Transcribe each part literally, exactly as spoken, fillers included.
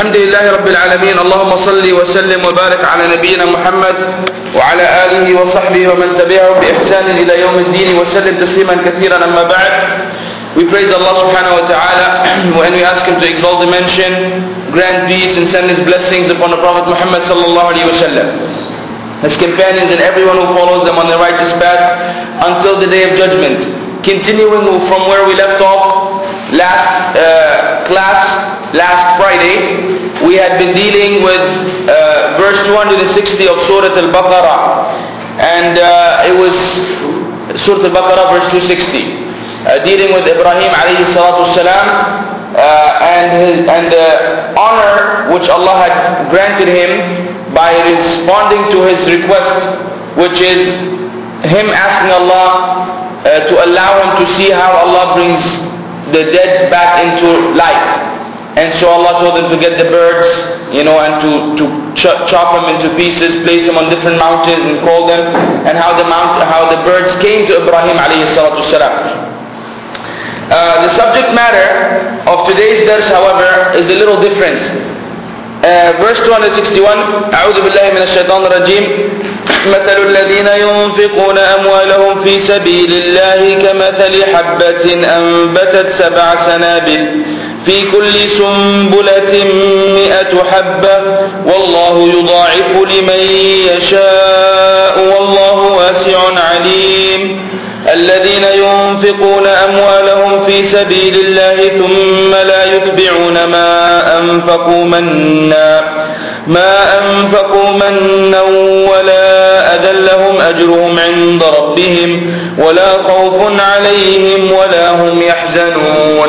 الحمد لله رب العالمين اللهم صل وسلم وبارك على نبينا محمد وعلى آله وصحبه ومن تبعهم بإحسان إلى يوم الدين وسلم تسليما كثيرا أما بعد. We praise Allah subhanahu wa ta'ala and we ask Him to exalt the mention, grant peace and send His blessings upon the Prophet Muhammad sallallahu alayhi wa sallam, His companions and everyone who follows them on the righteous path until the day of judgment. Continuing from where we left off last uh, class, last Friday, we had been dealing with uh, verse two hundred sixty of Surah Al-Baqarah, and uh, it was Surah Al-Baqarah verse two sixty, uh, dealing with Ibrahim alayhi salatu salam uh, and his, and the honor which Allah had granted him by responding to his request, which is him asking Allah uh, to allow him to see how Allah brings the dead back into life. And so Allah told him to get the birds, you know, and to, to ch- chop them into pieces, place them on different mountains and call them, and how the mount, how the birds came to Ibrahim alayhi salatu salam. Uh, the subject matter of today's dars, however, is a little different. Uh, verse two hundred sixty-one, أعوذ بالله من الشيطان الرجيم مثل الذين ينفقون أموالهم في سبيل الله كمثل حبة أنبتت سبع سنابل في كل سنبلة مئة حبة والله يضاعف لمن يشاء والله واسع عليم. الذين ينفقون أموالهم في سبيل الله ثم لا يتبعون ما أنفقوا منا ما أنفقوا منا ولا أذى لهم أجرهم عند ربهم ولا خوف عليهم ولا هم يحزنون.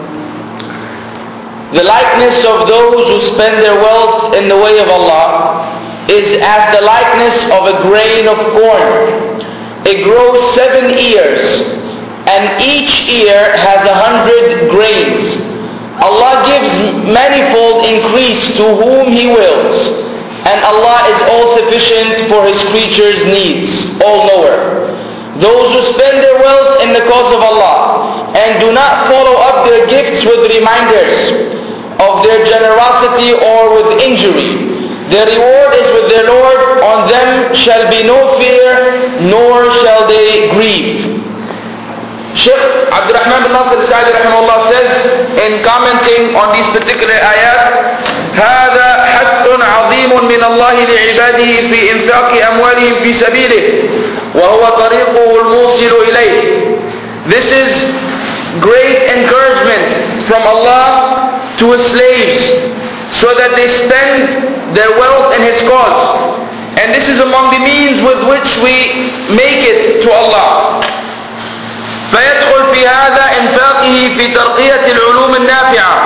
The likeness of those who spend their wealth in the way of Allah is as the likeness of a grain of corn. It grows seven ears, and each ear has a hundred grains. Allah gives manifold increase to whom He wills, and Allah is all sufficient for His creatures' needs, all knower. Those who spend their wealth in the cause of Allah, and do not follow up their gifts with reminders of their generosity or with injury, their reward is with their Lord, on them shall be no fear, nor shall they grieve. Shaykh Abdul Rahman bin Nasir Sa'di rahimahullah says in commenting on these particular ayat, هذا حث عظيم من الله لعباده في إنفاق أموالهم في سبيله وهو طريقه الموصل إليه. This is great encouragement from Allah to His slaves, so that they spend their wealth in His cause. And this is among the means with which we make it to Allah. فيدخل في هذا إنفاقه في ترقية العلوم النافعة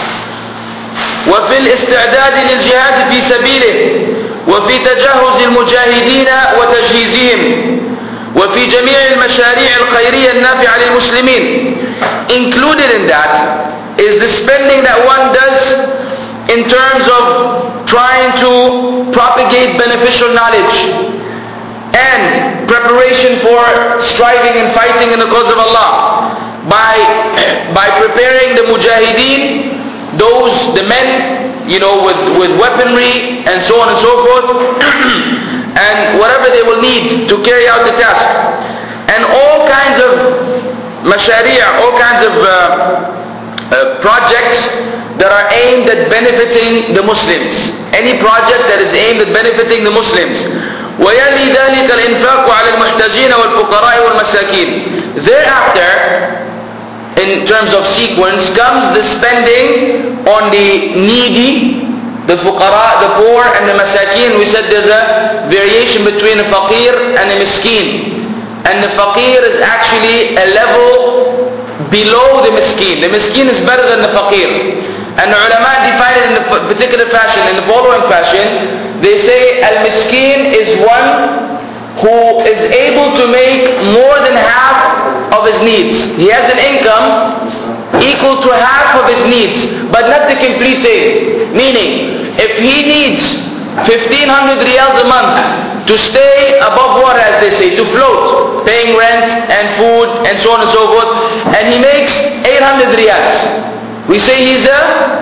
وفي الاستعداد للجهاد في سبيله وفي تجهز المجاهدين وتجهيزهم وفي جميع المشاريع الخيرية النافعة للمسلمين. Included in that is the spending that one does in terms of trying to propagate beneficial knowledge and preparation for striving and fighting in the cause of Allah by by preparing the mujahideen, those the men, you know, with, with weaponry and so on and so forth and whatever they will need to carry out the task, and all kinds of mashari', all kinds of uh, uh, projects that are aimed at benefiting the Muslims. Any project that is aimed at benefiting the Muslims. وَيَلِي ذَلِكَ الْإِنفَاقُ عَلَى الْمُحْتَجِينَ وَالْفُقَرَاءِ وَالْمَسَاكِينَ. Thereafter, in terms of sequence, comes the spending on the needy, the fuqara, the poor, and the masakin. We said there's a variation between a faqir and a miskin. And the faqir is actually a level below the miskin. The miskin is better than the faqir. And the ulama define it in a particular fashion, in the following fashion. They say al-miskin is one who is able to make more than half of his needs. He has an income equal to half of his needs, but not the complete thing. Meaning, if he needs fifteen hundred riyals a month to stay above water, as they say, to float, paying rent and food and so on and so forth, and he makes eight hundred riyals, we say he's a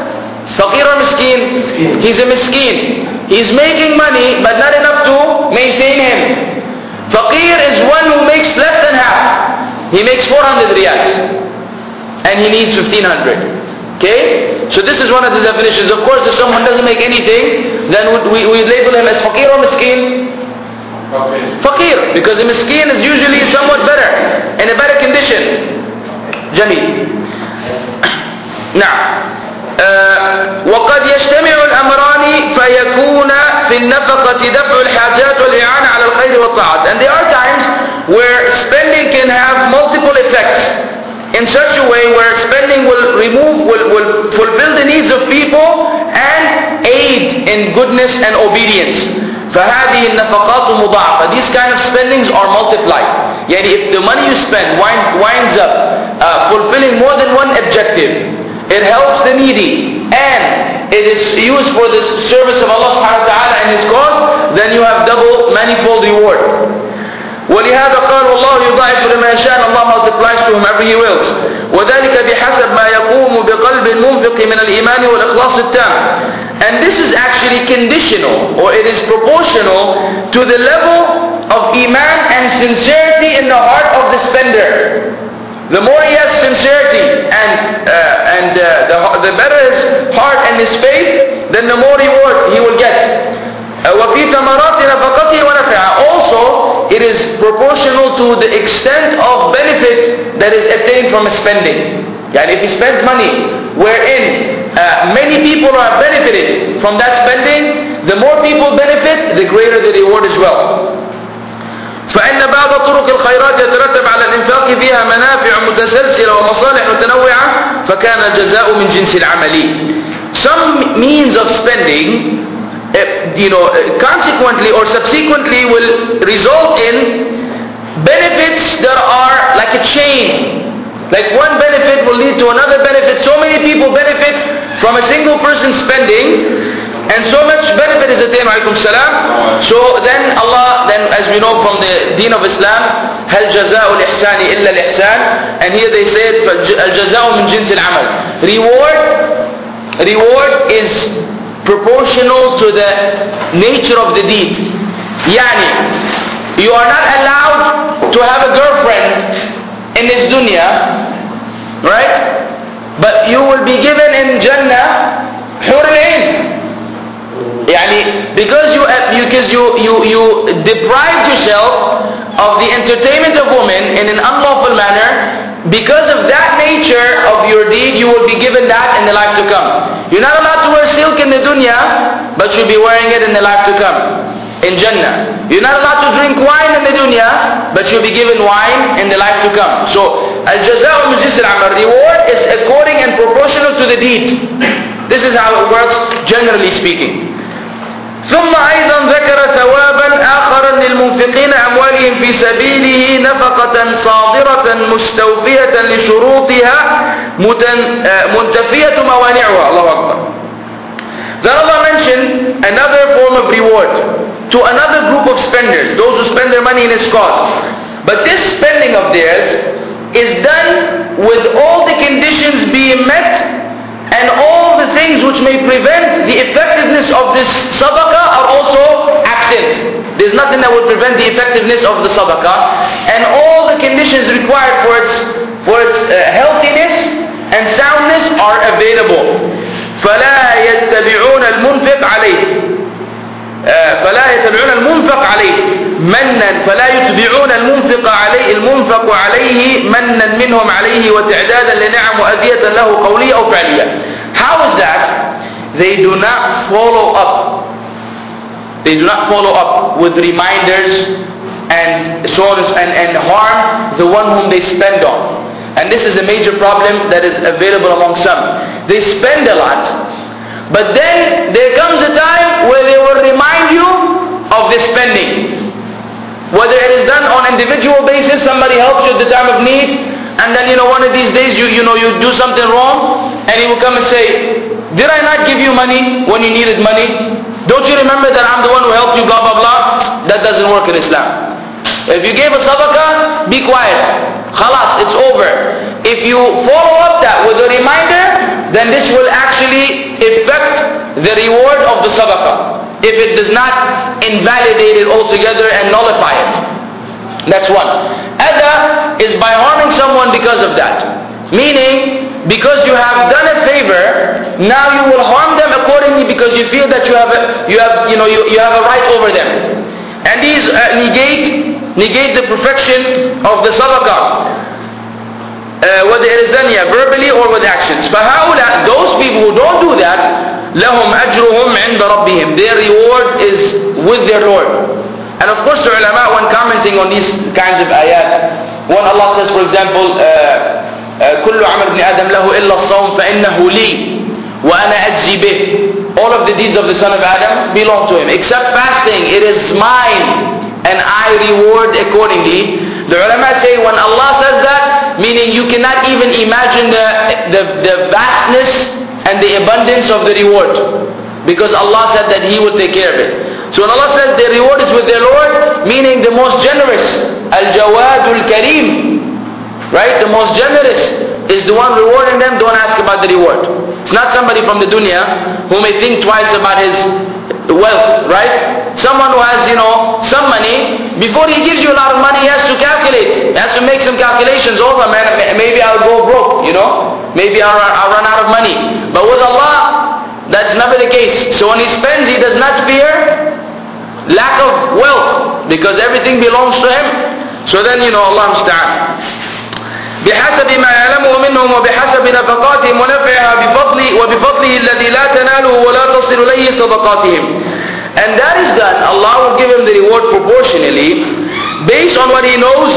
Faqir or miskin? He's a miskin. He's making money but not enough to maintain him. Faqir is one who makes less than half. He makes four hundred riyals and he needs fifteen hundred. Okay? So this is one of the definitions. Of course, if someone doesn't make anything, then we, we label him as faqir or miskin? Faqir. Because the miskin is usually somewhat better, in a better condition. Jameel. Now, وقد يجتمع الأمران فيكون في النفقة دفع الحاجات والإعانة على الخير والطاعات. And there are times where spending can have multiple effects in such a way where spending will remove, will, will fulfill the needs of people and aid in goodness and obedience. فهذه النفقات مضاعفة. These kind of spendings are multiplied. Yani if the money you spend wind, winds up uh, fulfilling more than one objective, it helps the needy, and it is used for the service of Allah subhanahu wa ta'ala and His cause, then you have double, manifold reward. ولهذا قال والله يضاعف لمن يشاء. Allah multiplies to whomever He wills. وذلك بحسب ما يقوم بقلب المنفق من الإيمان والإخلاص التام. And this is actually conditional, or it is proportional to the level of iman and sincerity in the heart of the spender. The more he has sincerity and uh, and uh, the, the better his heart and his faith, then the more reward he will get. وفي ثمرات نفقته ونفعها. Also, it is proportional to the extent of benefit that is obtained from spending. Yani if he spends money wherein uh, many people are benefited from that spending, the more people benefit, the greater the reward as well. فإن بعض طرق الخيرات يترتب على الإنفاق فيها منافع متسلسلة ومصالح متنوعة فكان الجزاء من جنس العمل. Some means of spending, uh, you know, uh, consequently or subsequently will result in benefits that are like a chain. Like one benefit will lead to another benefit. So many people benefit from a single person spending, and so much benefit is attained. Alaykum salam. So then Allah, then as we know from the deen of Islam, هل جزاء الإحسان إلا الإحسان, and here they said الجزاء من جنس العمل. Reward, reward is proportional to the nature of the deed. Yani, you are not allowed to have a girlfriend in this dunya, right? But you will be given in Jannah حور العين. Yani, because you because you you you deprived yourself of the entertainment of women in an unlawful manner, because of that nature of your deed, you will be given that in the life to come. You're not allowed to wear silk in the dunya, but you'll be wearing it in the life to come, in Jannah. You're not allowed to drink wine in the dunya, but you'll be given wine in the life to come. So, al-jaza'u min jinsi al-amal, reward is according and proportional to the deed. This is how it works, generally speaking. ثم أيضا ذكر ثوابا آخر للمنفقين أموالهم في سبيله نفقة صادرة مستوفية لشروطها منتفية موانعها. الله أكبر. Then Allah mentioned another form of reward to another group of spenders, those who spend their money in His cause. But this spending of theirs is done with all the conditions being met, and all the things which may prevent the effectiveness of this sadaqah are also absent. There's nothing that will prevent the effectiveness of the sadaqah, and all the conditions required for its for its uh, healthiness and soundness are available. فلا يتبعون المنفق عليه فلا يتبعون المنفق عليه منا فلا يتبعون المنفق عليه المنفق عليه منا منهم عليه وتعدادا لنعم وأذية له قولية أو فعلية. How is that? They do not follow up. They do not follow up with reminders and so on and, and harm the one whom they spend on. And this is a major problem that is available among some. They spend a lot, but then there comes a time where they will remind you of the spending. Whether it is done on individual basis, somebody helps you at the time of need, and then you know one of these days you you know you do something wrong, and he will come and say, "Did I not give you money when you needed money? Don't you remember that I'm the one who helped you?" Blah blah blah. That doesn't work in Islam. If you gave a sadaqah, be quiet. Khalas, it's over. If you follow up that with a reminder, then this will actually affect the reward of the sadaqah, if it does not invalidate it altogether and nullify it. That's one. Adha is by harming someone because of that. Meaning, because you have done a favor, now you will harm them accordingly because you feel that you have a, you have, you know, you, you have a right over them. And these uh, negate, negate the perfection of the sadaqah. Uh, whether it is done yeah, verbally or with actions. فَهَؤُلَاء, those people who don't do that, لَهُمْ أَجْرُهُمْ عِنْدَ رَبِّهِمْ, their reward is with their Lord. And of course the ulama, when commenting on these kinds of ayat, when Allah says, for example, كُلُّ عَمَلْ بْنِ آدَمْ لَهُ إِلَّا الصَّوْمِ فَإِنَّهُ لِي وَأَنَا أَجْزِي بِهِ, all of the deeds of the son of Adam belong to him, except fasting, it is mine, and I reward accordingly. The ulama say, when Allah says that, meaning you cannot even imagine the, the, the vastness and the abundance of the reward, because Allah said that He will take care of it. So when Allah says their reward is with their Lord, meaning the most generous, Al-Jawadul Kareem, right? The most generous is the one rewarding them. Don't ask about the reward. It's not somebody from the dunya who may think twice about his wealth, right? Someone who has, you know, some money, before he gives you a lot of money, he has to calculate. He has to make some calculations over, man, maybe I'll go broke, you know. Maybe I'll, I'll run out of money. But with Allah, that's never the case. So when he spends, he does not fear lack of wealth, because everything belongs to him. So then, you know, Allah musta'an. بحسب ما يعلمه منهم وبحسب نفقاتهم ونفعها بفضله وبفضله الذي لا تناله ولا تصل إليه صدقاتهم. And that is done, Allah will give him the reward proportionally based on what he knows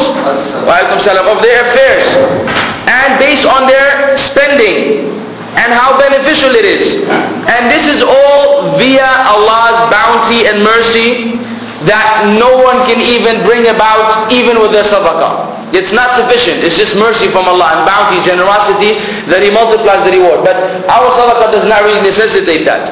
of their affairs, and based on their spending and how beneficial it is. And this is all via Allah's bounty and mercy that no one can even bring about, even with their sadaqah. It's not sufficient. It's just mercy from Allah and bounty, generosity, that He multiplies the reward. But our sadaqah does not really necessitate that.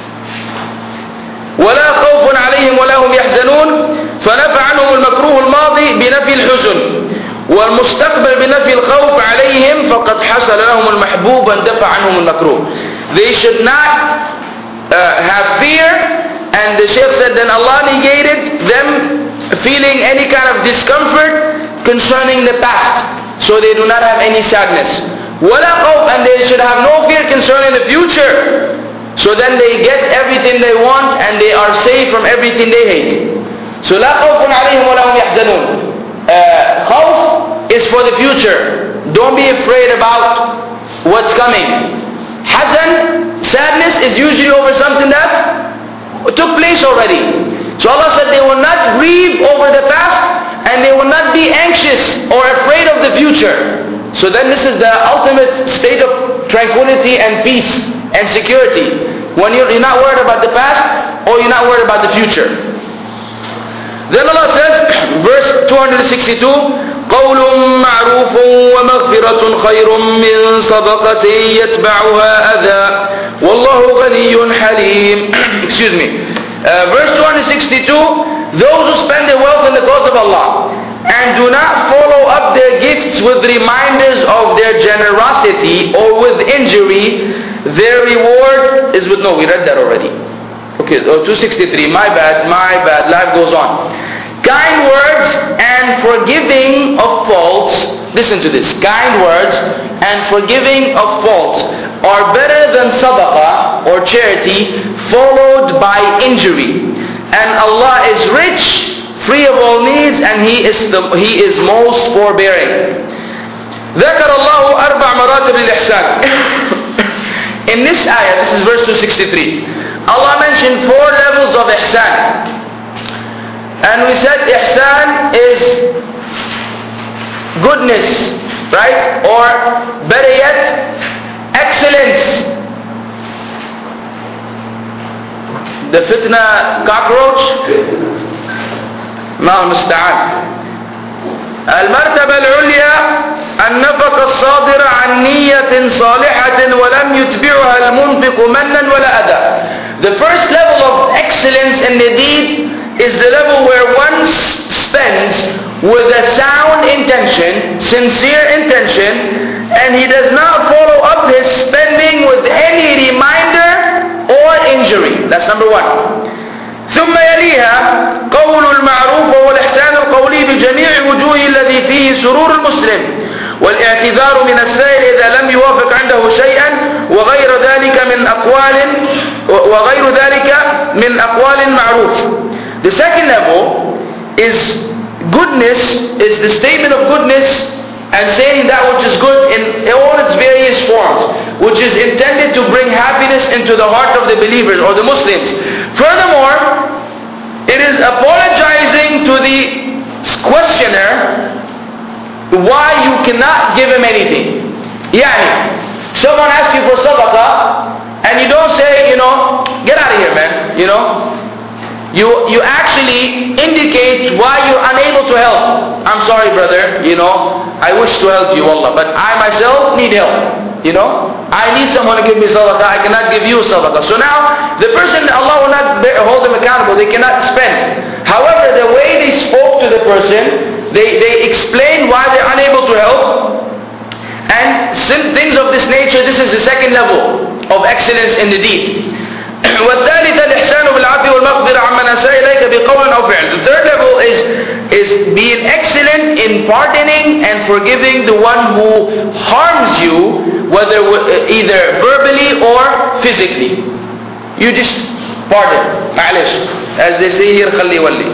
ولا خوف عليهم ولا هم يحزنون فنفى عنهم المكروه الماضي بنفي الحزن والمستقبل بنفي الخوف عليهم فقد حصل لهم المحبوب واندفع عنهم المكروه. They should not uh, have fear, and the Shaykh said then Allah negated them feeling any kind of discomfort concerning the past, so they do not have any sadness. ولا خوف, and they should have no fear concerning the future. So then they get everything they want and they are safe from everything they hate. So لا خوف عليهم ولا هم يحزنون. Khawf is for the future. Don't be afraid about what's coming. Hazan, sadness, is usually over something that took place already. So Allah said they will not grieve over the past and they will not be anxious or afraid of the future. So then this is the ultimate state of tranquility and peace and security, when you're, you're not worried about the past or you're not worried about the future. Then Allah says, verse two sixty-two, قَوْلٌ مَعْرُوفٌ وَمَغْفِرَةٌ خَيْرٌ مِّن صَدَقَةٍ يَتْبَعُهَا أَذًى وَاللَّهُ غَنِيٌّ حَلِيمٌ. Excuse me. Uh, verse two sixty-two, those who spend their wealth in the cause of Allah and do not follow up their gifts with reminders of their generosity or with injury, their reward is with, no, we read that already. Okay, oh, two sixty-three, my bad, my bad, life goes on. Kind words and forgiving of faults, listen to this, kind words and forgiving of faults are better than sadaqah or charity followed by injury. And Allah is rich, free of all needs, and He is the, He is most forbearing. ذكر الله أربع مراتب للإحسان. In this ayah, this is verse two sixty-three, Allah mentioned four levels of ihsan. And we said ihsan is goodness, right? Or better yet, excellence. The fitna cockroach, ما المستعان. المرتبة العليا النفقة الصادرة عن نية صالحة ولم يتبعها المنفق منا ولا أذى. The first level of excellence in the deed is the level where one spends with a sound intention, sincere intention, and he does not follow up his spending with any reminder or injury. That's number one. ثم يليها قول المعروف والإحسان القولي بجميع وجوه الذي فيه سرور المسلم والاعتذار من السائل إذا لم يوافق عنده شيئا وغير ذلك من أقوال وغير ذلك من أقوال معروف. The second level is goodness, is the statement of goodness and saying that which is good in all its various forms, which is intended to bring happiness into the heart of the believers or the Muslims. Furthermore, it is apologizing to the questioner why you cannot give him anything. Yani, someone asks you for sadaqah and you don't say, you know, get out of here, man, you know. You, you actually indicate why you're unable to help. I'm sorry, brother, you know, I wish to help you, Allah, but I myself need help, you know. I need someone to give me sadaqah, I cannot give you sadaqah. So now, the person, Allah will not hold them accountable, they cannot spend. However, the way they spoke to the person, they, they explained why they're unable to help, and things of this nature, this is the second level of excellence in the deed. والثالث الإحسان بالعفو والمغفرة عمن أساء إليك بقول أو فعل. The third level is is being excellent in pardoning and forgiving the one who harms you, whether either verbally or physically. You just pardon, معلش, as they say here, خلي ولي.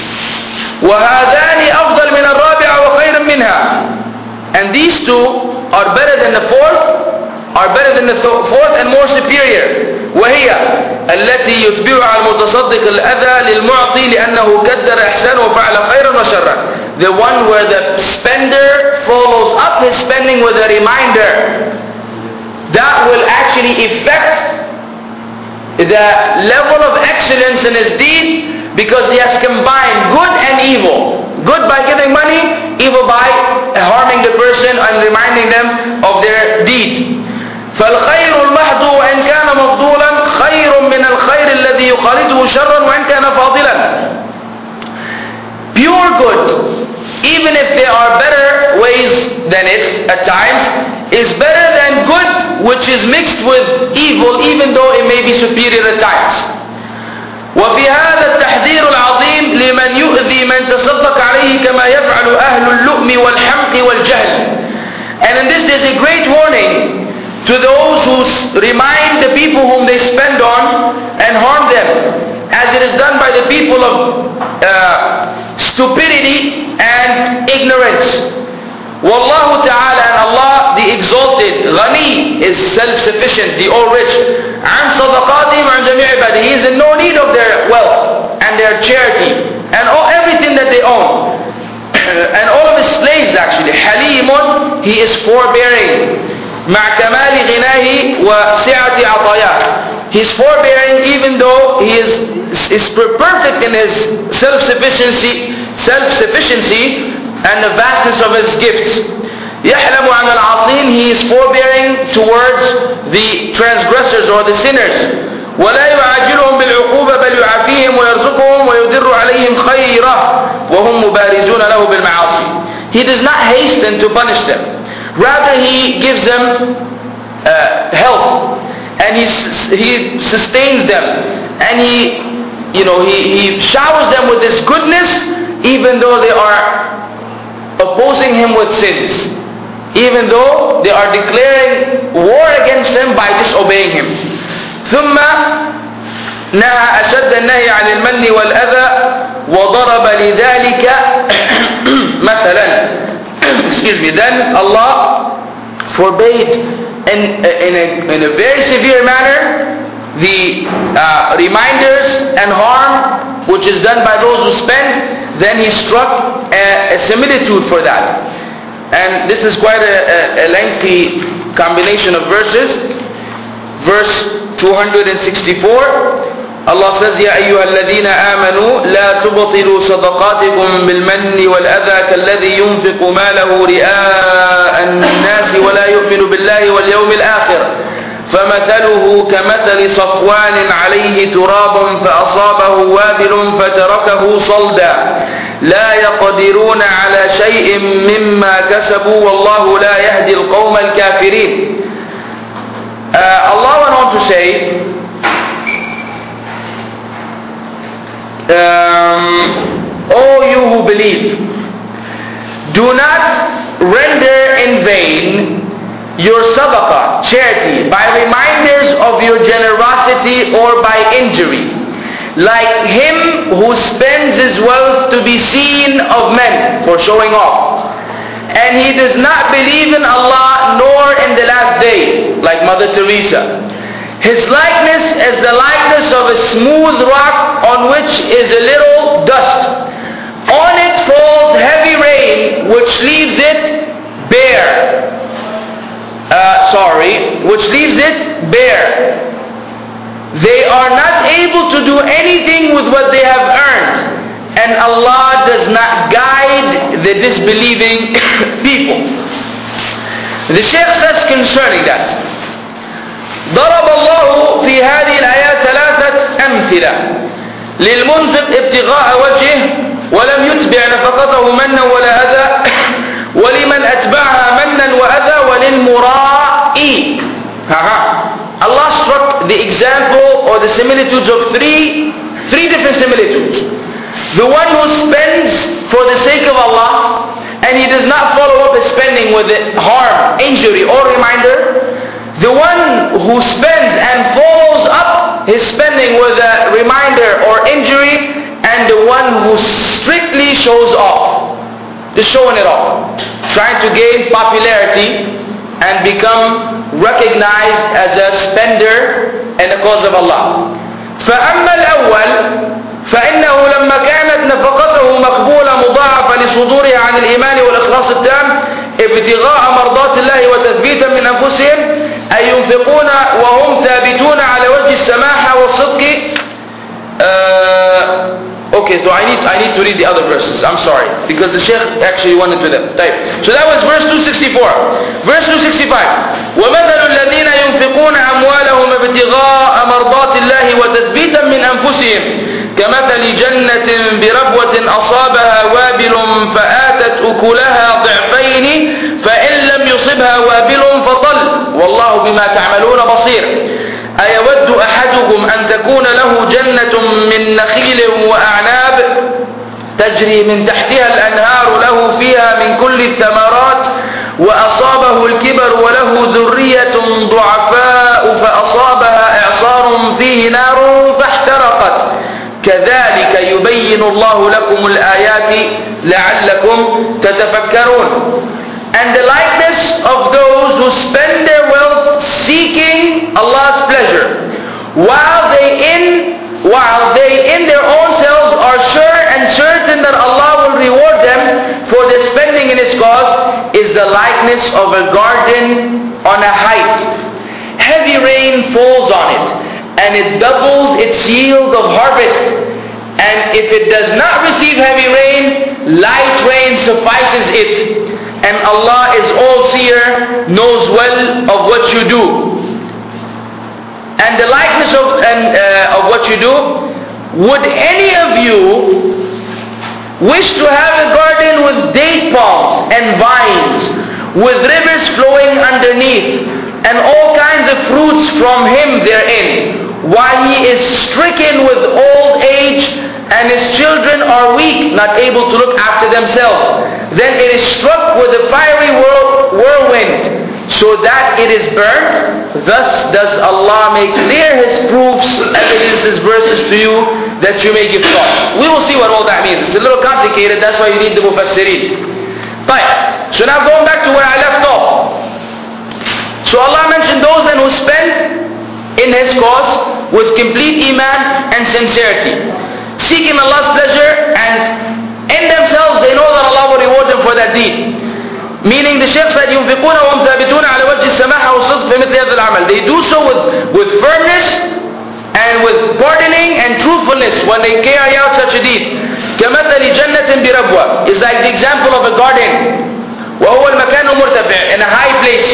وهذان أفضل من الرابعة وخير منها. And these two are better than the fourth, are better than the fourth and more superior. وهي التي يتبعها المتصدق الأذى للمعطي لأنه قدر إحسانه وفعل خيرا وشرا. The one where the spender follows up his spending with a reminder. That will actually affect the level of excellence in his deed, because he has combined good and evil. Good by giving money, evil by harming the person and reminding them of their deed. فالخير المحض وإن كان مفضولا خير من الخير الذي يخالطه شرا وإن كان فاضلا. Pure good, even if there are better ways than it at times, is better than good which is mixed with evil, even though it may be superior at times. وفي هذا التحذير العظيم لمن يؤذي من تصدق عليه كما يفعل أهل اللؤم والحمق والجهل. And in this there's a great warning to those who remind the people whom they spend on and harm them, as it is done by the people of uh, stupidity and ignorance. Wallahu ta'ala, and Allah the exalted, Ghani, is self-sufficient, the all-rich. عن صدقاتهم عن جميع عباده. He is in no need of their wealth and their charity and all, everything that they own. And all of his slaves actually. Halimun, he is forbearing. مع كمال غناه وسعة عطاياه. He is forbearing even though he is, is perfect in his self-sufficiency, self-sufficiency and the vastness of his gifts. يحلم عن العاصين, he is forbearing towards the transgressors or the sinners. ولا يعاجلهم بالعقوبة بل يعافيهم ويرزقهم ويدر عليهم خيره وهم مبارزون له بالمعاصي. He does not hasten to punish them. Rather, he gives them uh, help, and he he sustains them, and he, you know, he he showers them with his goodness, even though they are opposing him with sins, even though they are declaring war against him by disobeying him. ثم نهى أشد النهي عن المن والأذى وضرب لذلك مثلا. Excuse me. Then Allah forbade in, in, a, in a very severe manner the uh, reminders and harm which is done by those who spend. Then he struck a, a similitude for that. And this is quite a, a, a lengthy combination of verses. Verse two hundred sixty-four. Allah says, يا أيها الذين آمنوا لا تبطلوا صدقاتكم بالمن والأذى كالذي ينفق ماله رئاء الناس ولا يؤمن بالله واليوم الآخر فمثله كمثل صفوان عليه تراب فأصابه وابل فتركه صلدا. لا يقدرون على شيء مما كسبوا والله لا يهدي القوم الكافرين. uh, Allah went on to say, um, O you who believe, do not render in vain your sadaqah, charity, by reminders of your generosity or by injury, like him who spends his wealth to be seen of men for showing off, and he does not believe in Allah nor in the last day, like Mother Teresa. His likeness is the likeness of a smooth rock on which is a little dust. On it falls heavy rain which leaves it bare. Uh, sorry, which leaves it bare. They are not able to do anything with what they have earned, and Allah does not guide the disbelieving people. The Shaykh says concerning that, ضرب الله في هذه الآيات ثلاثة أمثلة للمنفق ابتغاء وجهه ولم يتبع نفقته منا ولا أذى، ولمن أتبعها منا وأذى، وللمرائي. Allah struck the example or the similitudes of three, three different similitudes. The one who spends for the sake of Allah and he does not follow up his spending with harm, injury or reminder. The one who spends and follows up his spending with a reminder or injury, and the one who strictly shows off, just showing it off, trying to gain popularity and become recognized as a spender in the cause of Allah. فأما الأول فإنه لما كانت نفقته مقبولة مضاعفة لصدورها عن الإيمان والإخلاص التام ابتغاء مرضات الله وتثبيتا من أنفسهم أي ينفقون وهم ثابتون على وجه السماحة والصدق. uh, okay so I need, I need to read the other verses, I'm sorry, because the Shaykh actually wanted to them. So that was verse two sixty-four. Verse two sixty-five, وَمَثَلُ الَّذِينَ يُنْفِقُونَ أَمْوَالَهُمْ ابْتِغَاءَ مَرْضَاتِ اللَّهِ وَتَثْبِيتًا مِنْ أَنفُسِهِمْ كمثل جنة بربوة أصابها وابل فآتت أكلها ضعفين فإن لم يصبها وابل فطل والله بما تعملون بصير. أيود أحدكم أن تكون له جنة من نخيل وأعناب تجري من تحتها الأنهار له فيها من كل الثمرات وأصابه الكبر وله ذرية ضعفاء فأصابها إعصار فيه نار فاحترقت كذلك يبين الله لكم الآيات لعلكم تتفكرون. And the likeness of those who spend their wealth seeking Allah's pleasure, while they in while they in their own selves are sure and certain that Allah will reward them for their spending in His cause, is the likeness of a garden on a height. Heavy rain falls on it, and it doubles its yield of harvest. And if it does not receive heavy rain, light rain suffices it. And Allah is all-seer, knows well of what you do. And the likeness of, and, uh, of what you do, would any of you wish to have a garden with date palms and vines, with rivers flowing underneath, and all kinds of fruits from him therein, while he is stricken with old age, and his children are weak, not able to look after themselves? Then it is struck with a fiery whirl, whirlwind, so that it is burnt. Thus does Allah make clear His proofs, evidences, verses to you, that you may give thought. We will see what all that means. It's a little complicated, that's why you need the Mufassirin. But, so now going back to where I left off. So Allah mentioned those then who spend in His cause with complete iman and sincerity, seeking Allah's pleasure, and in themselves they know that Allah will reward them for that deed. Meaning the Shaykh said, يُنْفِقُونَ وَهُمْ ثَابِتُونَ عَلَى وَجْهِ السَّمَاحَةِ وَالصِّدْقِ فِي مِثْلِ هَذَا الْعَمَلِ. They do so with, with firmness and with pardoning and truthfulness when they carry out such a deed. كَمَثَلِ جَنَّةٍ بِرَبْوَةٍ. It's like the example of a garden. وَهُوَ الْمَكَانُ مُرْتَفِعٍ, in a high place.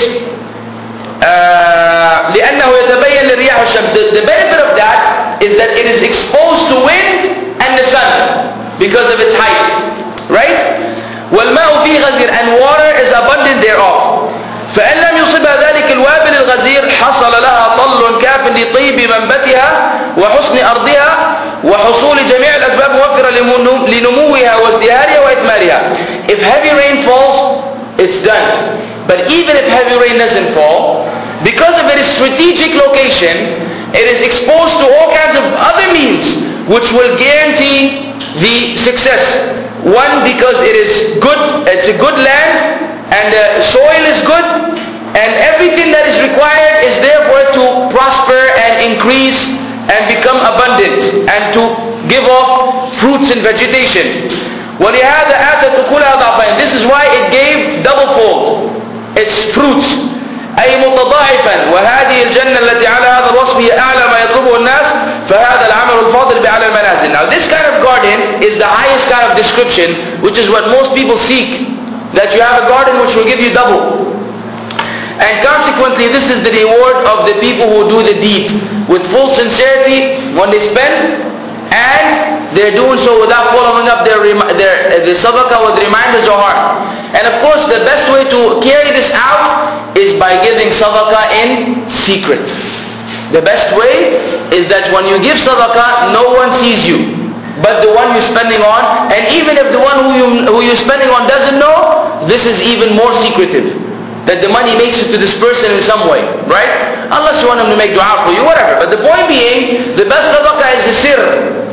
Uh, لأنه يتبين للرياح والشمس. The, the benefit of that is that it is exposed to wind and the sun because of its height. Right? وَالْمَاءُ فِي غَزِيرٍ, and water is abundant thereof. فإن لم يصبها ذلك الوابل الغزير حصل لها طل كاف لطيب منبتها وحسن أرضها وحصول جميع الأسباب موفرة لنموها وازدهارها وإثمارها. If heavy rain falls, it's done. But even if heavy rain doesn't fall, because of its strategic location, it is exposed to all kinds of other means which will guarantee the success. One, because it is good, it's a good land, and the soil is good, and everything that is required is there for it to prosper and increase and become abundant and to give off fruits and vegetation. وَلِهَذَا آتَتْ أُكُلَهَا ضَعْفَيْنِ, this is why it gave double-fold its fruits. أي متضاعفا. وهذه الجنة التي على هذا الوصف هي أعلى ما يطلبه الناس فهذا العمل الفاضل بأعلى المنازل. Now this kind of garden is the highest kind of description, which is what most people seek. That you have a garden which will give you double. And consequently, this is the reward of the people who do the deed with full sincerity when they spend, and they're doing so without following up their, their the sadaqah with reminders or harm. And of course, the best way to carry this out is by giving sadaqah in secret. The best way is that when you give sadaqah, no one sees you but the one you're spending on, and even if the one who, you, who you're spending on doesn't know, this is even more secretive. That the money makes it to this person in some way, right? Unless you want him to make dua for you, whatever. But the point being, the best sadaqah is the sir.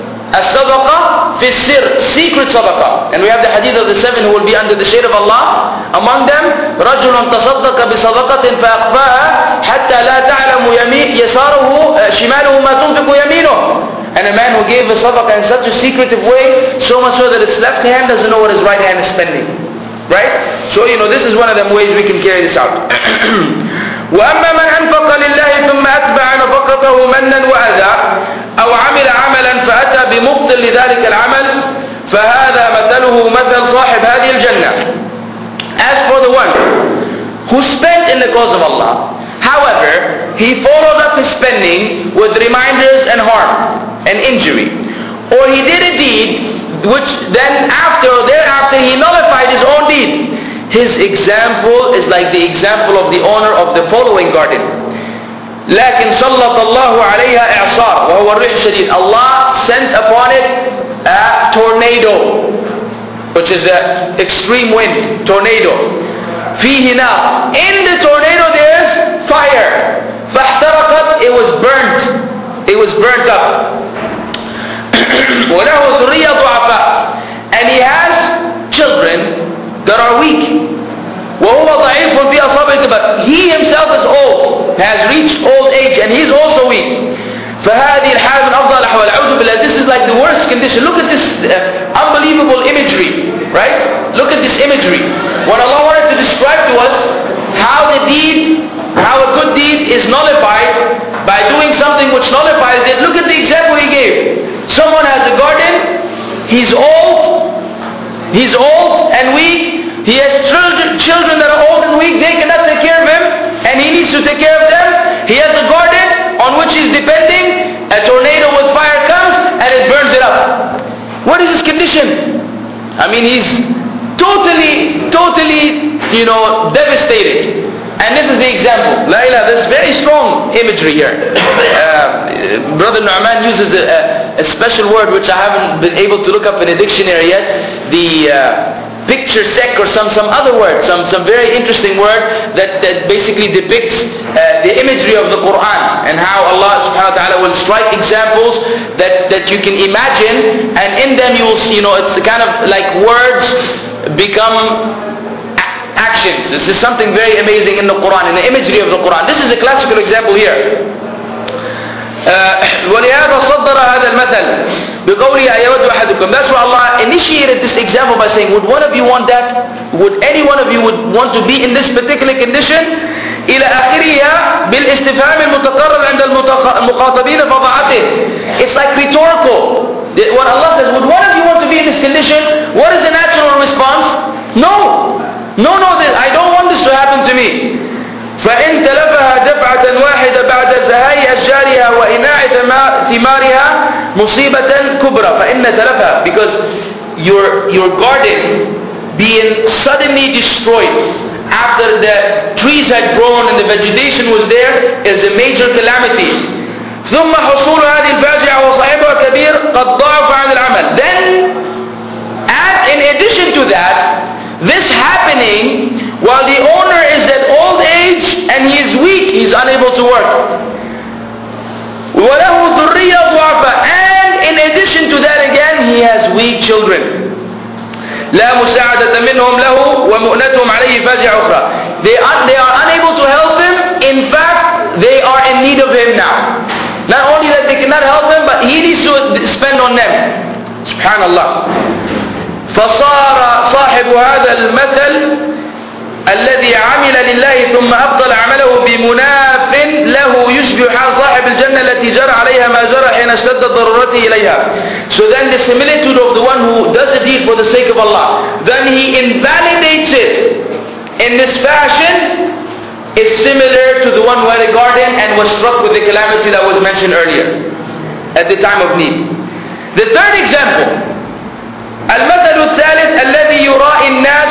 As-sadaqah fi sir, secret sadaqah. And we have the hadith of the seven who will be under the shade of Allah. Among them, رَجُلٌ تَصَدَّقَ بِصَدَقَةٍ فَأَخْفَاهَا حَتَّى لَا تَعْلَمُ يَسَارُهُ شِمَالُهُ مَا تُنْفِقُ يَمِينُهُ. And a man who gave a sadaqah in such a secretive way, so much so that his left hand doesn't know what his right hand is spending. Right? So, you know, this is one of them ways we can carry this out. وَأَمَّا مَنْ أَنْفَقَ لِلَّهِ ثُمَّ أَتْبَعَ نَفَقَتَهُ مَنًّا وَأَذًى أَوْ عَمِلَ عَمَلًا فَأَتَى بِمُبْطِلِ لِذَلِكَ الْعَمَلِ فَهَذَا مَثَلُهُ مَثَلُ صَاحِبِ هَذِهِ الْجَنَّةِ. As for the one who spent in the cause of Allah, however, he followed up his spending with reminders and harm and injury, or he did a deed which then after or thereafter he nullified his own deed, his example is like the example of the owner of the following garden. لكن سلط الله عليها إعصار وهو الريح الشديد. Allah sent upon it a tornado, which is an extreme wind, tornado. فيه نار. In the tornado there is fire. فاحترقت, it was burnt. It was burnt up. وله ذرية ضعفاء, and he has children that are weak. وهو ضعيف في أصابعه, but he himself is old, has reached old age, and he's also weak. فهذه الحال من أفضل الأحوال. أعوذ بالله, this is like the worst condition. Look at this uh, unbelievable imagery, right? Look at this imagery. When Allah wanted to describe to us how the deed, how a good deed is nullified by doing something which nullifies it, look at the example he gave. Someone has a garden, he's old, he's old and weak, he has children, children that are old and weak, they cannot take care of him, and he needs to take care of them. He has a garden on which he's depending, a tornado with fire comes and it burns it up. What is his condition? I mean, he's totally, totally, you know, devastated. And this is the example. La ilaha, there's very strong imagery here. Uh, Brother Nu'man uses a, a special word which I haven't been able to look up in a dictionary yet. The uh, picture sec or some, some other word, some, some very interesting word that, that basically depicts uh, the imagery of the Quran and how Allah subhanahu wa ta'ala will strike examples that, that you can imagine, and in them you will see, you know, it's kind of like words become actions. This is something very amazing in the Quran, in the imagery of the Quran. This is a classical example here. وَلِهَذَا صَدَّرَ هَذَا الْمَثَلِ بِقَوْلِهِ أَيَوَدُّ أَحَدُكُمْ. That's why Allah initiated this example by saying, would one of you want that? Would any one of you would want to be in this particular condition? إلى آخرها بالاستفهام المتقرر عند المخاطبين فضعته. It's like rhetorical. When Allah says, would one of you want to be in this condition? What is the natural response? No. No, no, this, I don't want this to happen to me. فإن تلفها دفعة واحدة بعد زهاء أشجارها وإناع ثمارها مصيبة كبرى. فإن تلفها, because your, your garden being suddenly destroyed after the trees had grown and the vegetation was there is a major calamity. ثم حصول هذه الفاجعة وصاحبها كبير قد ضعف عن العمل. Then, add in addition to that, this happening while the owner is at old age and he is weak, he is unable to work. وله ذرية ضعفاء, and in addition to that again, he has weak children. لا مساعدة منهم له ومؤنتهم عليه فاجعة أخرى. They are, they are unable to help him. In fact, they are in need of him now. Not only that they cannot help him, but he needs to spend on them. Subhanallah. فصار صاحب هذا المثل الذي عمل لله ثم أبطل عمله بمناف له يشبه حال صاحب الجنة التي جرى عليها ما جرى حين اشتدت ضرورته إليها. So then the similitude of the one who does a deed for the sake of Allah, then he invalidates it in this fashion, is similar to the one who had a garden and was struck with the calamity that was mentioned earlier at the time of need. The third example, المثل الثالث الذي يرائي الناس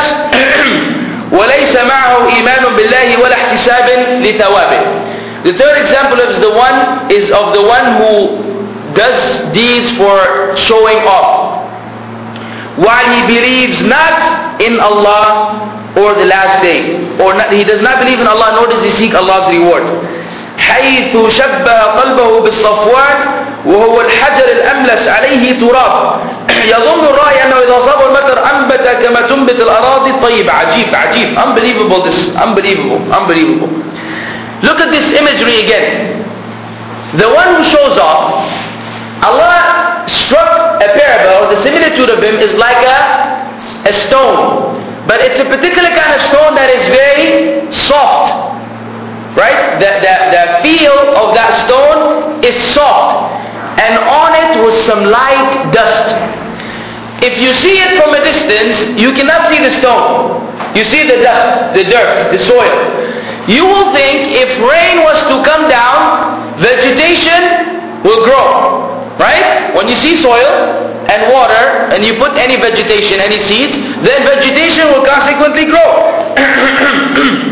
وليس معه إيمان بالله ولا احتساب لثوابه. The third example is the one is of the one who does deeds for showing off, while he believes not in Allah or the last day, or not, he does not believe in Allah, nor does he seek Allah's reward. حيث شبه قلبه بالصفوان وهو الحجر الأملس عليه تراب يظن الرأي أنه إذا أصابه المطر أنبت كما تنبت الأراضي الطيبة. عجيب عجيب, unbelievable, this unbelievable, unbelievable. Look at this imagery again. The one who shows off, Allah struck a parable. The similitude of him is like a, a stone, but it's a particular kind of stone that is very soft. Right? The, the, the feel of that stone is soft, and on it was some light dust. If you see it from a distance, you cannot see the stone. You see the dust, the dirt, the soil. You will think if rain was to come down, vegetation will grow. Right? When you see soil and water, and you put any vegetation, any seeds, then vegetation will consequently grow.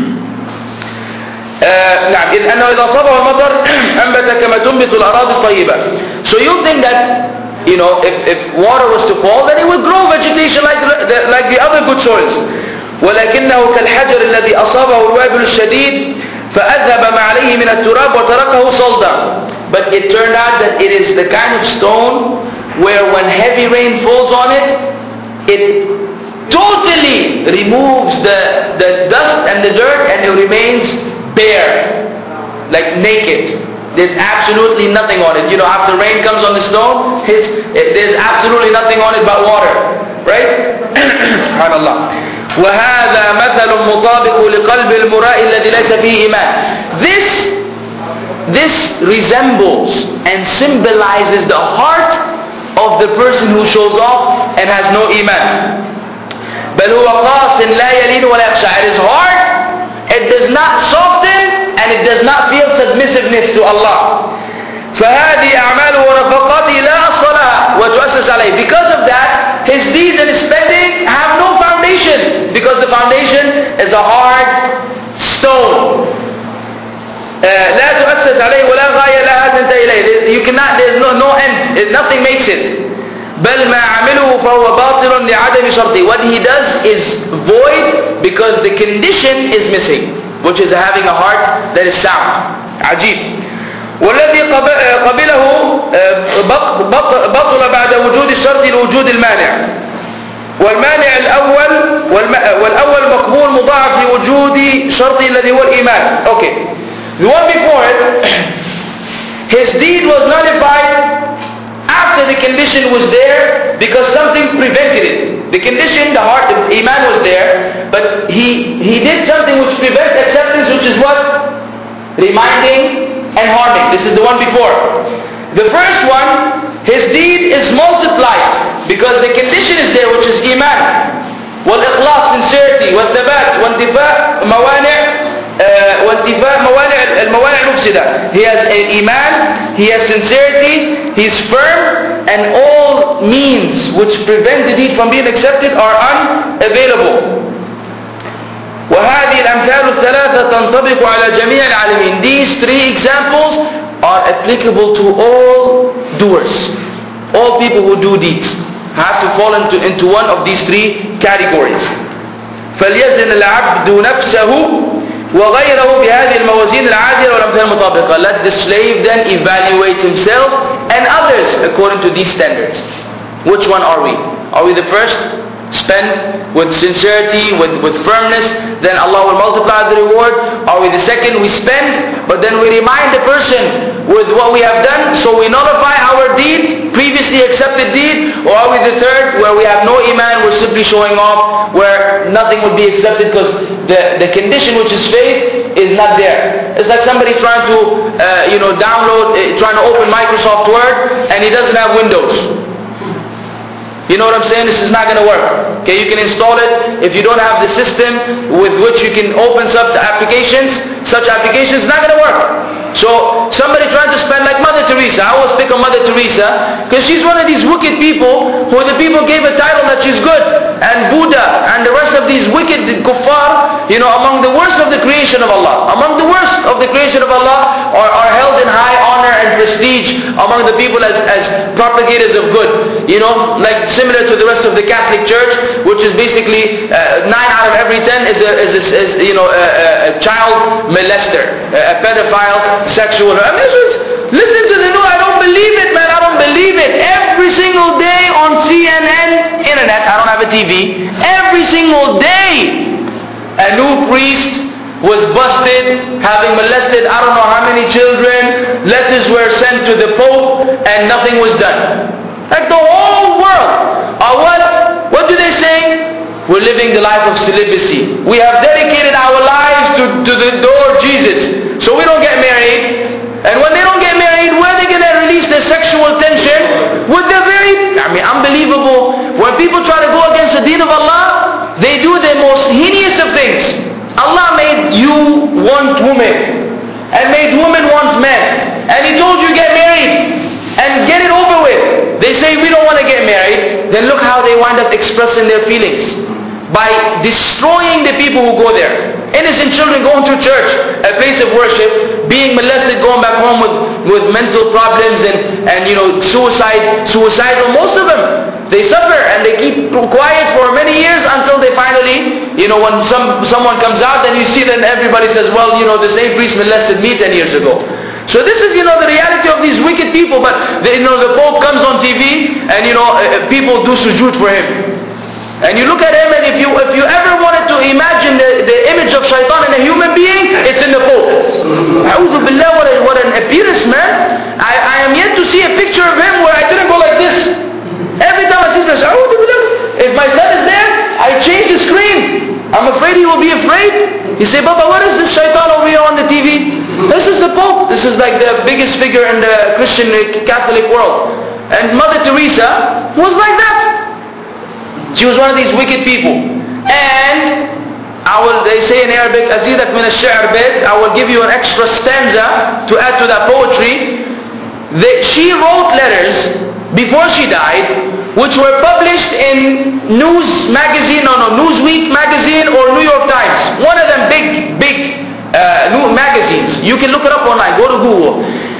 نعم إذ أنه إذا أصابه المطر أنبت كما تنبت الأراضي الطيبة. So you think that, you know, if, if water was to fall, then it would grow vegetation like the, like the other good soils. ولكنه كالحجر الذي أصابه الوابل الشديد فأذهب ما عليه من التراب وتركه صلدا. But it turned out that it is the kind of stone where when heavy rain falls on it, it totally removes the, the dust and the dirt, and it remains bare, like naked. There's absolutely nothing on it. You know, after rain comes on the stone, it's, it, there's absolutely nothing on it but water. Right? SubhanAllah. وَهَذَا مَثَلٌ مُطَابِقٌ لِقَلْبِ الْمُرَاءِ الَّذِي لَيْسَ فِيهِ إِيمَانٌ. This, this resembles and symbolizes the heart of the person who shows off and has no iman. بَلْ هُوَ قَاسٍ لَا يَلِينُ وَلَا يَخْشَعُ. It is hard, it does not soften, and it does not feel submissiveness to Allah. فهذه أعماله ونفقاته لا أصل لها وتؤسس عليه. Because of that, his deeds and his spending have no foundation, because the foundation is a hard stone. لا تؤسس عليه ولا غاية لها تنتهي إليه. You cannot, there's no, no end, nothing makes it. بل ما عمله فهو باطل لعدم شرطه. What he does is void because the condition is missing, which is having a heart that is sound. عجيب. والذي قبله بطل بعد وجود الشرط لوجود المانع. والمانع الأول والأول مقبول مضاعف لوجود شرط الذي هو الإيمان. Okay. The one before it, his deed was nullified after the condition was there because something prevented it. The condition, the heart, the iman was there, but he, he did something which prevents acceptance, which is what? Reminding and harming. This is the one before. The first one, his deed is multiplied because the condition is there, which is iman. Wal-ikhlas, sincerity, wal-thabat, wal-intifaa, mawani', وانتفاء موانع الموانع المفسدة. He has iman, he has sincerity, he is firm, and all means which prevent the deed from being accepted are unavailable. وهذه الأمثال الثلاثة تنطبق على جميع العالمين. These three examples are applicable to all doers. All people who do deeds have to fall into, into one of these three categories. فليزن العبد نفسه وغيره بهذه الموازين العادلة والأمثال المطابقة. Let the slave then evaluate himself and others according to these standards. Which one are we? Are we the first? Spend with sincerity, with, with firmness, then Allah will multiply the reward. Are we the second? We spend, but then we remind the person with what we have done, so we nullify our deed, previously accepted deed. Or are we the third, where we have no iman, we're simply showing off, where nothing would be accepted because the, the condition which is faith is not there. It's like somebody trying to uh, you know, download, uh, trying to open Microsoft Word, and he doesn't have Windows. You know what I'm saying? This is not going to work. Okay, you can install it. If you don't have the system with which you can open such applications, such applications, it's not going to work. So, somebody trying to spend like Mother Teresa. I always pick on Mother Teresa because she's one of these wicked people who the people gave a title that she's good. And Buddha and the rest of these wicked kuffar, you know, among the worst of the creation of Allah. Among the worst of the creation of Allah are, are held in high honor and prestige among the people as, as propagators of good. You know, like similar to the rest of the Catholic Church, which is basically uh, nine out of every ten is a, is a, is, you know, a, a, a child molester, a, a pedophile, sexual. I mean, just listen to the news. I don't believe it, man. I don't believe it. Every single day on C N N, internet. I don't have a T V. Every single day, a new priest was busted having molested I don't know how many children. Letters were sent to the Pope, and nothing was done. Like the whole world are what? What do they say? We're living the life of celibacy. We have dedicated our lives to, to the door of Jesus. So we don't get married. And when they don't get married, where are they going to release their sexual tension? With the very, I mean, unbelievable. When people try to go against the deen of Allah, they do the most heinous of things. Allah made you want women. And made women want men. And He told you get married. And get it over with. They say we don't want to get married. Then look how they wind up expressing their feelings. By destroying the people who go there. Innocent children going to church, a place of worship, being molested, going back home with, with mental problems and, and you know, suicide, suicidal, most of them. They suffer and they keep quiet for many years until they finally, you know, when some someone comes out, then you see that everybody says, well, you know, the same priest molested me ten years ago. So this is, you know, the reality of these wicked people. But, they, you know, the Pope comes on T V and, you know, uh, people do sujood for him. And you look at him, and if you if you ever wanted to imagine the, the image of shaitan in a human being, it's in the Pope. A'udhu billah, what, a, what an appearance, man. I, I am yet to see a picture of him where I didn't go like this. Every time I see this, a'udhu billah. If my son is there, I change the screen. I'm afraid he will be afraid. He say, Baba, what is this shaitan over here on the T V? This is the Pope. This is like the biggest figure in the Christian Catholic world. And Mother Teresa was like that. She was one of these wicked people. And I will, they say in Arabic, أزيدك من الشعر بيت, I will give you an extra stanza to add to that poetry. That she wrote letters before she died, which were published in News Magazine, no, no, Newsweek Magazine or New York Times. One of them big, big uh, new magazines. You can look it up online. Go to Google.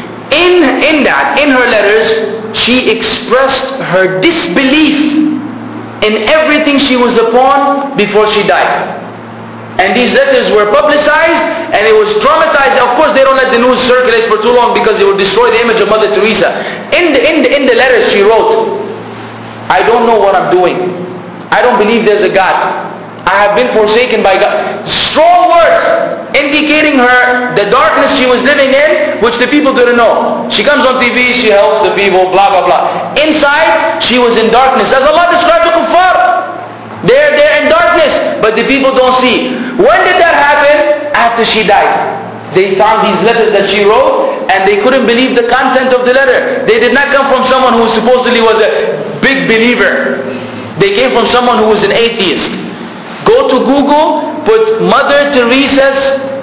In in that, in her letters, she expressed her disbelief in everything she was upon before she died. And these letters were publicized and it was traumatized. Of course they don't let the news circulate for too long because it will destroy the image of Mother Teresa. In the, in the, in the letters she wrote, I don't know what I'm doing. I don't believe there's a God. I have been forsaken by God. Strong words indicating her the darkness she was living in, which the people didn't know. She comes on T V, she helps the people, blah blah blah. Inside, she was in darkness. As Allah described the kuffar, they're they're in darkness, but the people don't see. When did that happen? After she died. They found these letters that she wrote, and they couldn't believe the content of the letter. They did not come from someone who supposedly was a big believer. They came from someone who was an atheist. Go to Google, put Mother Teresa's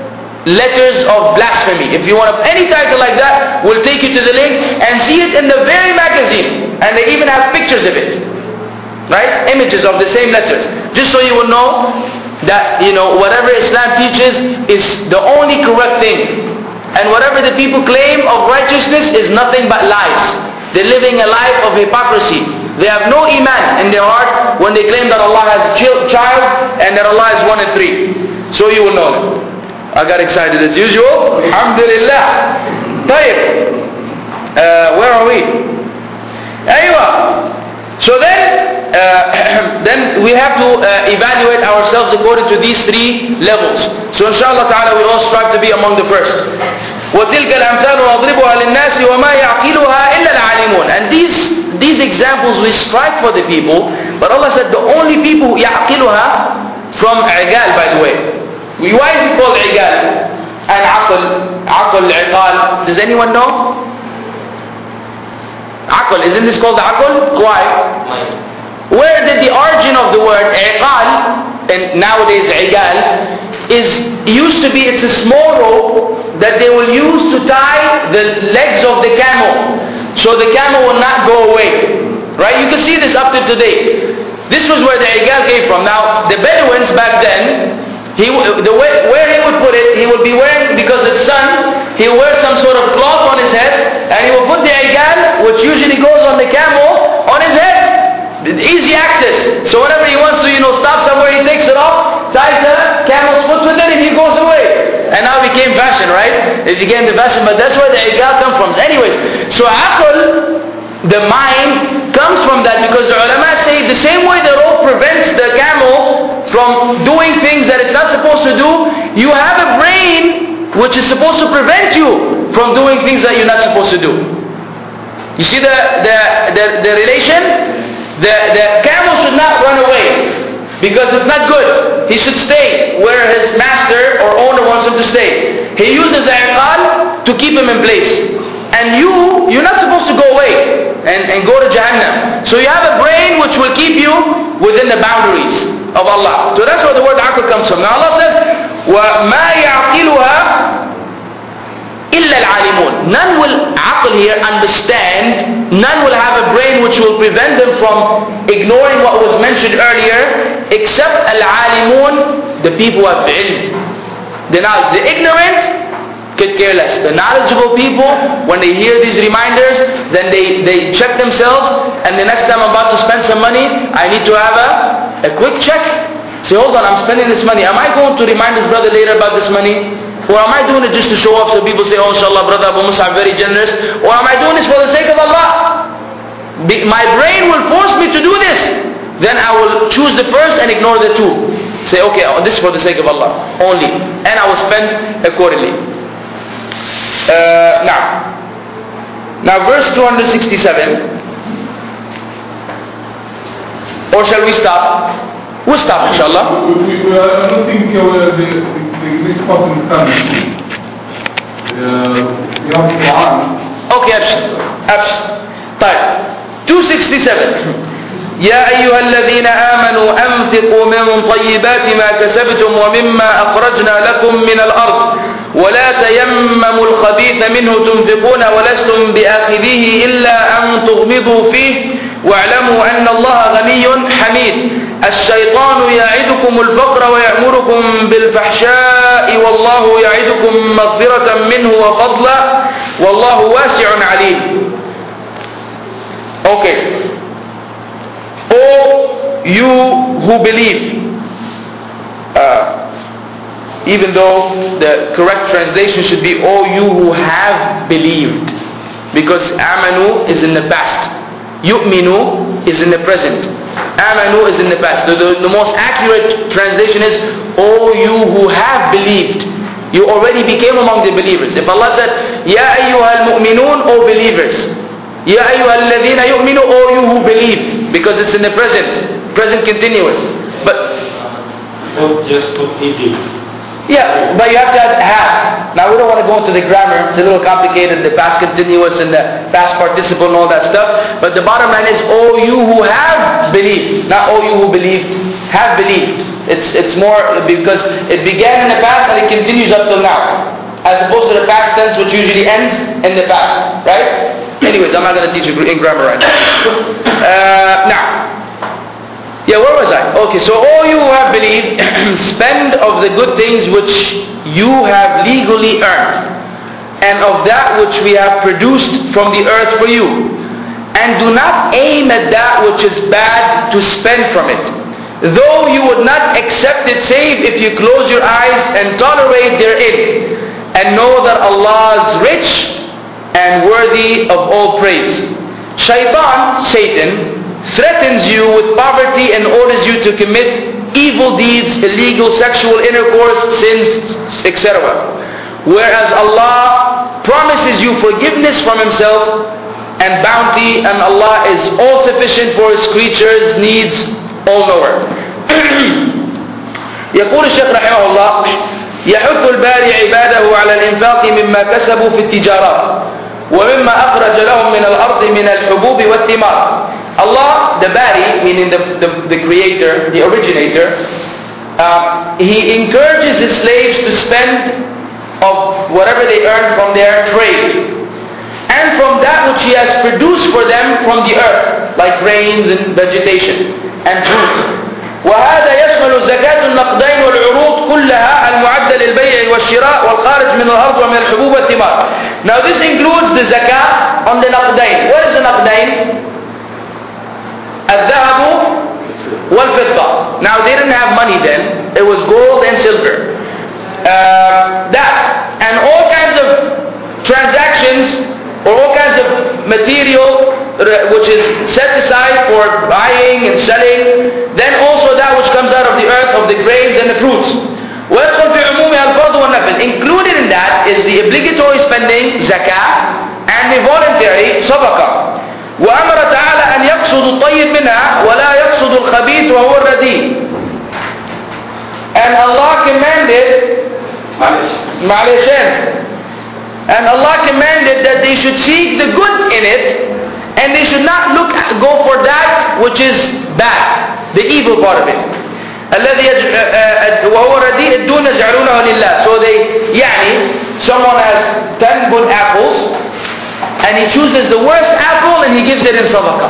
letters of blasphemy. If you want any title like that, we'll take you to the link and see it in the very magazine. And they even have pictures of it. Right? Images of the same letters. Just so you will know that, you know, whatever Islam teaches is the only correct thing. And whatever the people claim of righteousness is nothing but lies. They're living a life of hypocrisy. They have no iman in their heart when they claim that Allah has a child and that Allah is one and three. So you will know that. I got excited as usual. Alhamdulillah. طيب. Uh, where are we? Aywa. So then, uh, then we have to uh, evaluate ourselves according to these three levels. So inshallah ta'ala we all strive to be among the first. وَتِلْكَ الْأَمْثَالُ نَضْرِبُهَا لِلنَّاسِ وَمَا يَعْقِلُهَا إِلَّا الْعَالِمُونَ. And these, these examples we strike for the people, but Allah said the only people who يَعْقِلُهَا from عِقَال, by the way. Why is it called عِقَال? And عقل, عقل, عقال. Does anyone know? Aql, isn't this called the aql? Why? Where did the origin of the word iqal, and nowadays iqal, is used to be, it's a small rope that they will use to tie the legs of the camel, so the camel will not go away. Right? You can see this up to today. This was where the iqal came from. Now, the Bedouins back then, He, the way, where he would put it, he would be wearing, because it's sun, he would wear some sort of cloth on his head, and he would put the iqal, which usually goes on the camel, on his head. Easy access. So whenever he wants to, you know, stop somewhere, he takes it off, ties the camel's foot with it, and he goes away. And now it became fashion, right? It became the fashion, but that's where the iqal comes from. Anyways, so aql, the mind, comes from that, because the ulama say the same way the rope prevents the camel from doing things that it's not supposed to do, you have a brain which is supposed to prevent you from doing things that you're not supposed to do. You see the the the, the relation? The, the camel should not run away, because it's not good. He should stay where his master or owner wants him to stay. He uses the iqal to keep him in place. And you, you're not supposed to go away and, and go to Jahannam. So you have a brain which will keep you within the boundaries of Allah. So that's where the word aql comes from. Now Allah says, وَمَا يَعْقِلُهَا إِلَّا الْعَالِمُونَ. None will, aql here, understand. None will have a brain which will prevent them from ignoring what was mentioned earlier, except al-alimun, the people who have ilm. The knowledge. The ignorant could care less. The knowledgeable people, when they hear these reminders, then they, they check themselves, and the next time I'm about to spend some money, I need to have a, a quick check. Say, hold on, I'm spending this money. Am I going to remind this brother later about this money? Or am I doing it just to show off so people say, oh inshallah, brother Abu Mus'ab very generous? Or am I doing this for the sake of Allah? Be, my brain will force me to do this. Then I will choose the first and ignore the two. Say, okay, this is for the sake of Allah only. And I will spend accordingly. Uh, now, now verse two hundred sixty-seven, or shall we stop? We'll stop inshallah. We, we, uh, I don't think uh, the, the, the next part is coming. Uh, okay, abs- abs- طيب two sixty-seven. يا أيها الذين آمنوا أنفقوا من طيبات ما كسبتم ومما أخرجنا لكم من الأرض ولا تيمموا الخبيث منه تنفقون ولستم بآخذيه إلا أن تغمضوا فيه واعلموا أن الله غني حميد الشيطان يعدكم الفقر ويأمركم بالفحشاء والله يعدكم مغفرة منه وفضلا والله واسع عليم. Okay. O you who believe, uh, even though the correct translation should be O you who have believed, because amanu is in the past, yu'minu is in the present, amanu is in the past. So the, the most accurate translation is O you who have believed. You already became among the believers. If Allah said Ya ayyuhal mu'minun, O believers, Ya ayyuhal ladhina yu'minu, O you who believe, because it's in the present, present continuous. But Not just put ed. yeah, but you have to add have. Now we don't want to go into the grammar, it's a little complicated, the past continuous and the past participle and all that stuff. But the bottom line is, O you who have believed, not O you who believe have believed. It's, it's more because it began in the past and it continues up till now. As opposed to the past tense which usually ends in the past. Right? Anyways, I'm not going to teach you in grammar right now. Uh, now. Yeah, where was I? Okay, so all you who have believed, spend of the good things which you have legally earned, and of that which we have produced from the earth for you. And do not aim at that which is bad to spend from it, though you would not accept it save if you close your eyes and tolerate therein, and know that Allah is rich and worthy of all praise. Shaitan, Satan, threatens you with poverty and orders you to commit evil deeds, illegal sexual intercourse, sins, et cetera. Whereas Allah promises you forgiveness from Himself and bounty, and Allah is all sufficient for His creatures' needs, all knower. يقول الشيخ رحمه الله: يحث الباري عباده على الإنفاق مما كسبوا في التجارات ومما أخرج لهم من الأرض من الحبوب والثمار. Allah, the Bari, meaning the, the, the creator, the originator, uh, He encourages His slaves to spend of whatever they earn from their trade, and from that which He has produced for them from the earth, like grains and vegetation and fruit. وهذا يشمل زكاة النقدين والعروض كلها المعدة للبيع والشراء والخارج من الأرض ومن الحبوب والثمار. Now this includes the zakah on the naqdain. What is the naqdain? الذهب والفضة. Now they didn't have money then. It was gold and silver. Uh, that and all kinds of transactions or all kinds of material which is set aside for buying and selling. Then also that which comes out of the earth, of the grains and the fruits. ويدخل في عمومها الفرض والنفل. Included in that is the obligatory spending zakah and the voluntary sadaqah. وأمر تعالى أن يقصد الطيب منها ولا يقصد الخبيث وهو الرديء. And Allah commanded معلشان and Allah commanded that they should seek the good in it, and they should not look go for that which is bad, the evil part of it. الذي وهو رديء الدون يجعلونه لله. So they يعني someone has ten good apples and he chooses the worst apple and he gives it in sadaqah.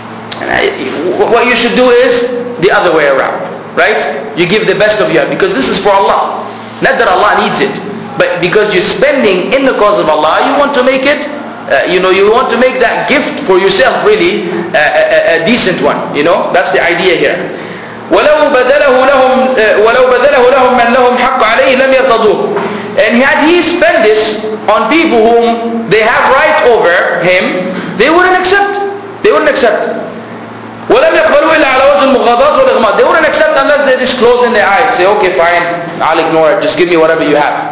And what you should do is the other way around, right? You give the best of you because this is for Allah. Not that Allah needs it, but because you're spending in the cause of Allah, you want to make it, uh, you know, you want to make that gift for yourself really uh, a, a, a decent one. You know, that's the idea here. ولو بذله لهم ولو بذله لهم من لهم حق عليه لم يرتضوه. And had he spent this on people whom they have right over him, they wouldn't accept. They wouldn't accept. ولم يقبلوا إلا على وجه المغاضات والإغماض. They wouldn't accept unless they just close in their eyes. Say, okay, fine, I'll ignore it. Just give me whatever you have.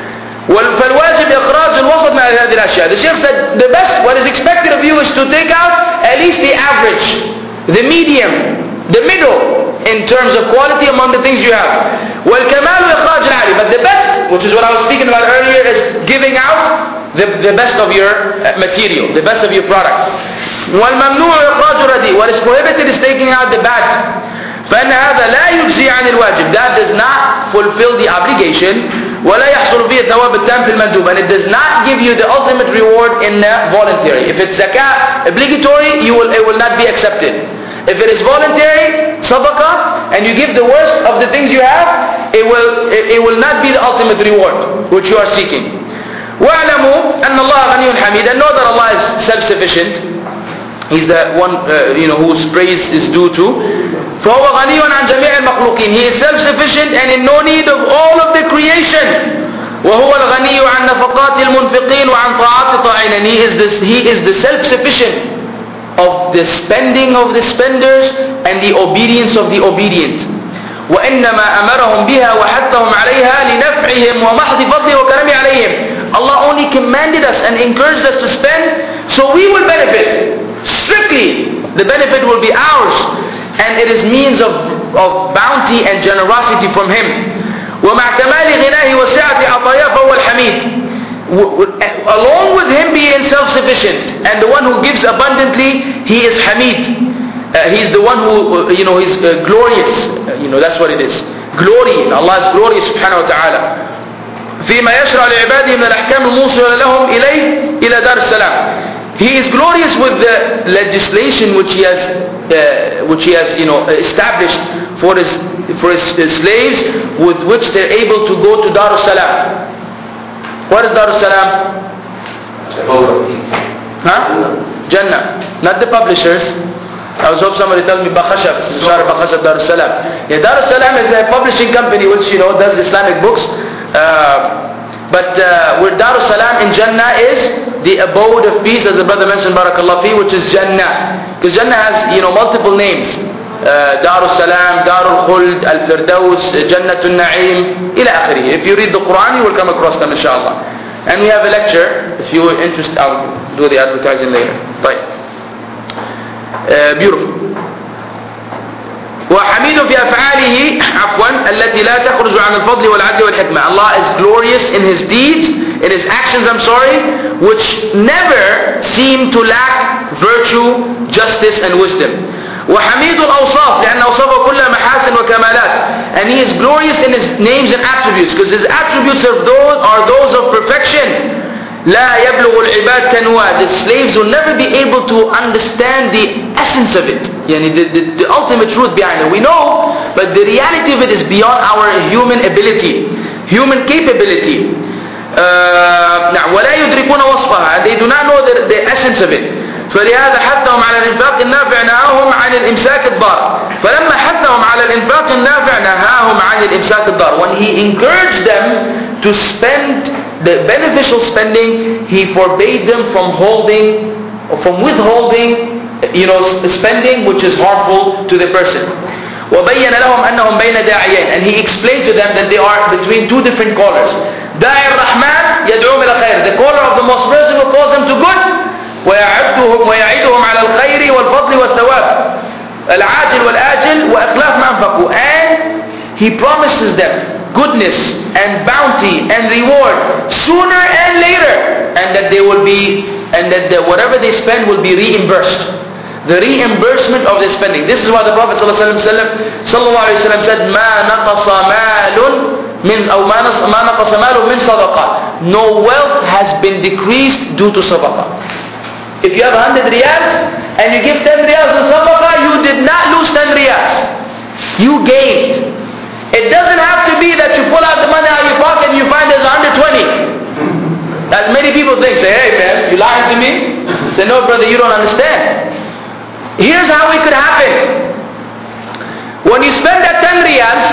فالواجب إخراج الوسط من هذه الأشياء. The Shaykh said, the best, what is expected of you is to take out at least the average, the medium, the middle, in terms of quality among the things you have. وَالْكَمَالُ إِخْرَاجِ الْعَالِي. But the best, which is what I was speaking about earlier, is giving out the, the best of your material, the best of your product. وَالْمَمْنُوعُ إِخْرَاجُ الرَّدِيء. What is prohibited is taking out the bad. فَإِنَّ هَذَا لَا يُجْزِي عَنِ الْوَاجِب. That does not fulfill the obligation. وَلَا يَحْصُلُ فِيهِ الثَّوَابُ التَّامُ فِي الْمَنْدُوبِ. And it does not give you the ultimate reward in the voluntary. If it's zakah obligatory, you will, it will not be accepted. If it is voluntary, sadaqah, and you give the worst of the things you have, it will, it, it will not be the ultimate reward which you are seeking. وَاعْلَمُوا أَنَّ اللَّهَ غَنِيٌّ حَمِيدٌ. And know that Allah is self-sufficient. He's the one uh, you know, whose praise is due to. فَهُوَ غَنِيٌّ عَنْ جَمِيعِ الْمَخْلُوقِينَ. He is self-sufficient and in no need of all of the creation. وَهُوَ الْغَنِيُّ عَنْ نَفَقَاتِ الْمُنْفِقِينَ وَعَنْ طَاعَاتِ طَاعِينَ. And he is, this, he is the self-sufficient of the spending of the spenders and the obedience of the obedient. وَإِنَّمَا أَمَرَهُمْ بِهَا وَحَثَّهُمْ عَلَيْهَا لِنَفْعِهِمْ وَمَحْضِ فَضْلِهِ وَكَرَمِهِ عَلَيْهِمْ. Allah only commanded us and encouraged us to spend so we will benefit. Strictly, the benefit will be ours, and it is means of, of bounty and generosity from Him. وَمَعْ كَمَالِ غِنَاهِ وَسِعَةِ عَطَايَاهِ فَهُوَ الْحَمِيدُ. Along with Him being self-sufficient and the one who gives abundantly, He is Hamid. Uh, he's the one who, uh, you know, he's uh, glorious. Uh, you know, that's what it is. Glory. Allah is glorious subhanahu wa ta'ala. فيما يشرع لعباده من الأحكام الموصلة لهم إليه إلى دار السلام. He is glorious with the legislation which he has, uh, which he has, you know, established for his for his, his slaves, with which they're able to go to Dar al-Salam. What is Dar al-Salam? Huh? Jannah. Not the publishers. I was hoping somebody tells me Bakhashaf, Shara Bakhashaf Dar al-Salam. Yeah, Dar al-Salam is a publishing company which, you know, does Islamic books. Uh, But uh, where Dar al-Salam in Jannah is the abode of peace, as the brother mentioned, Barakallah fi, which is Jannah. Because Jannah has, you know, multiple names. Uh, Dar al-Salam, Dar al-Khuld, Al-Firdaus, Jannatul Na'im, ila akhirih. If you read the Quran, you will come across them, inshallah. And we have a lecture. If you're interested, I'll do the advertising later. Right. Uh, beautiful. وحميد في أفعاله عفوا التي لا تخرج عن الفضل والعدل والحكمة. Allah is glorious in His deeds, in His actions, I'm sorry, which never seem to lack virtue, justice and wisdom. وحميد الأوصاف لأن أوصافه كلها محاسن وكمالات. And He is glorious in His names and attributes, because His attributes of those are those of perfection. لا يبلغ العباد كنواه. The slaves will never be able to understand the essence of it. Yani the, the, the ultimate truth behind it. We know, but the reality of it is beyond our human ability, human capability. Uh, ولا يدركون وصفها. They do not know the, the essence of it. فلهذا حثهم على الإنفاق النافع نهاهم عن الإمساك الضار. فلما حثهم على الإنفاق النافع نهاهم عن الإمساك الضار. When He encouraged them to spend the beneficial spending, He forbade them from holding, from withholding, you know, spending which is harmful to the person. وبين لهم أنهم بين داعيين. And He explained to them that they are between two different callers. داعي الرحمن يدعوهم إلى الخير. The caller of the most merciful calls them to good. ويعدهم ويعيدهم على الخير والفضل والثواب العاجل والآجل وإخلاف ما أنفقوا. And He promises them goodness and bounty and reward sooner and later, and that they will be, and that the, whatever they spend will be reimbursed. The reimbursement of the spending. This is why the Prophet ﷺ said, "ما نقص مال من أو ما نقص مال من صدقة." No wealth has been decreased due to sadaqah. If you have a hundred riyals and you give ten riyals to sadaqah, you did not lose ten riyals. You gained. It doesn't have to be that you pull out the money out of your pocket and you find there's one hundred twenty. As many people think, say, hey man, you lying to me? Say, no brother, you don't understand. Here's how it could happen. When you spend that ten riyals,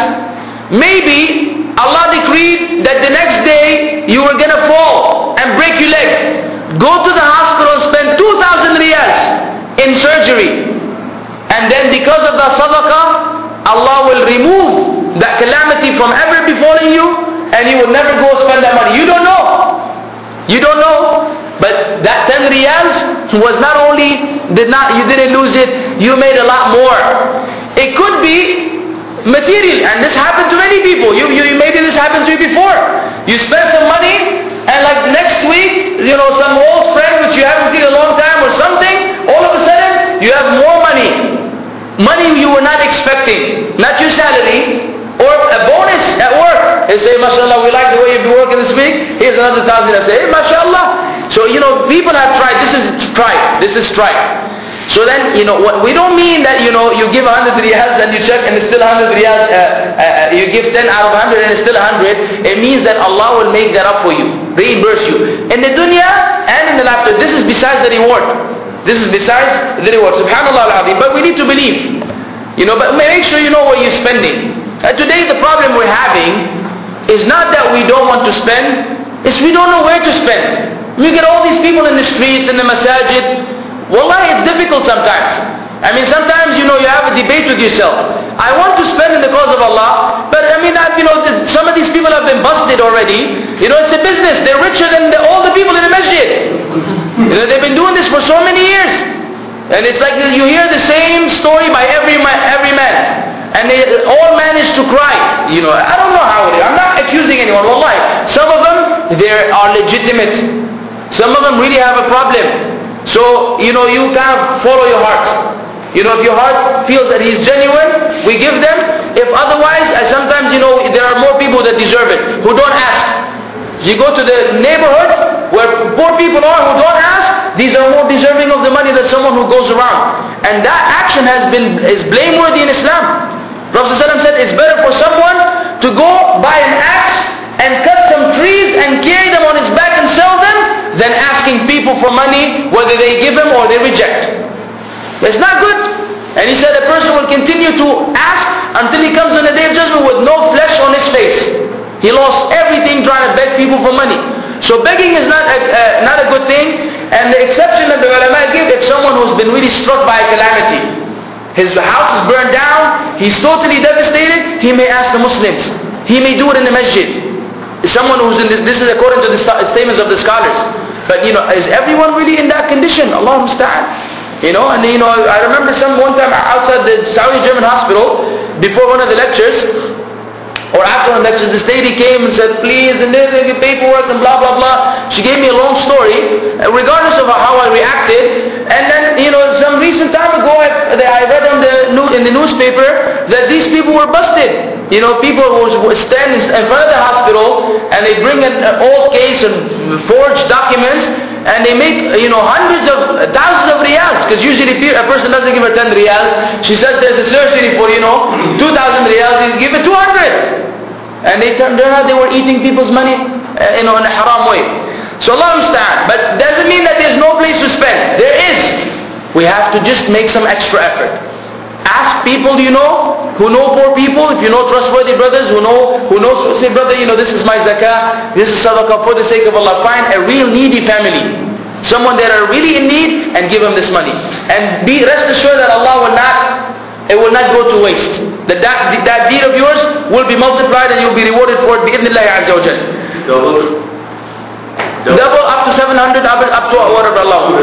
maybe Allah decreed that the next day you were going to fall and break your leg. Go to the hospital and spend two thousand riyals in surgery. And then because of the sadaqah, Allah will remove that calamity from ever befalling you, and you will never go spend that money. You don't know. You don't know. But that ten riyals was not only, did not, you didn't lose it, you made a lot more. It could be material, and this happened to many people. You, you maybe this happened to you before. You spent some money, and like next week, you know, some old friend which you haven't seen in a long time or something, all of a sudden, you have more money. Money you were not expecting. Not your salary, or a bonus at work. They say, mashallah, we like the way you've been working this week. Here's another thousand. I say, hey, mashallah. So, you know, people have tried. This is tried. This is tried. So then, you know, what, we don't mean that, you know, you give a hundred riyals and you check and it's still a hundred riyals. Uh, uh, you give ten out of a hundred and it's still a hundred. It means that Allah will make that up for you. Reimburse you. In the dunya and in the after. This is besides the reward. This is besides the reward. Subhanallah al-Azim. But we need to believe. You know, but make sure you know what you're spending. Uh, today the problem we're having is not that we don't want to spend, it's we don't know where to spend. We get all these people in the streets, in the masajid. Wallahi, it's difficult sometimes. I mean, sometimes, you know, you have a debate with yourself. I want to spend in the cause of Allah, but I mean, I, you know, some of these people have been busted already. You know, it's a business. They're richer than the, all the people in the masjid. You know, they've been doing this for so many years. And it's like you hear the same story by every man, every man. And they all manage to cry. You know, I don't know how it is. I'm not accusing anyone. Wallahi. Some of them, they are legitimate. Some of them really have a problem. So, you know, you kind of follow your heart. You know, if your heart feels that he's genuine, we give them. If otherwise, and sometimes, you know, there are more people that deserve it, who don't ask. You go to the neighborhood where poor people are who don't ask, these are more deserving of the money than someone who goes around. And that action has been, is blameworthy in Islam. Prophet ﷺ said it's better for someone to go buy an axe and cut some trees and carry them on his back and sell them than asking people for money whether they give him or they reject. It's not good. And he said a person will continue to ask until he comes on the day of judgment with no flesh on his face. He lost everything trying to beg people for money. So begging is not a, uh, not a good thing. And the exception that the ulama give, if someone who's been really struck by a calamity, his house is burned down, he's totally devastated, he may ask the Muslims. He may do it in the masjid. Someone who's in this, this is according to the statements of the scholars. But you know, is everyone really in that condition? Allah musta'an. You know, and you know, I remember some one time outside the Saudi German hospital, before one of the lectures, or after one of the lectures, this lady came and said, please, and there's the paperwork and blah, blah, blah. She gave me a long story, regardless of how I reacted. And then, you know, some recent time ago, I, I read on the, in the newspaper that these people were busted. You know, people who stand in front of the hospital and they bring an old case and forged documents and they make, you know, hundreds of, thousands of riyals. Because usually a person doesn't give her ten riyals. She says there's a surgery for, you know, two thousand riyals. You give her two hundred. And they turned out they were eating people's money, uh, you know, in a haram way. So Allah understand. But doesn't mean that there's no place to spend. There is. We have to just make some extra effort. Ask people you know, who know poor people, if you know trustworthy brothers, who know, who know, say brother, you know, this is my zakah, this is sadaqah for the sake of Allah. Find a real needy family. Someone that are really in need and give them this money. And be rest assured that Allah will not, it will not go to waste. That, that, that deed of yours will be multiplied and you'll be rewarded for it bi-idhnillahi azza wa jal. Double. Double. Double up to seven hundred, up, up to whatever Allah.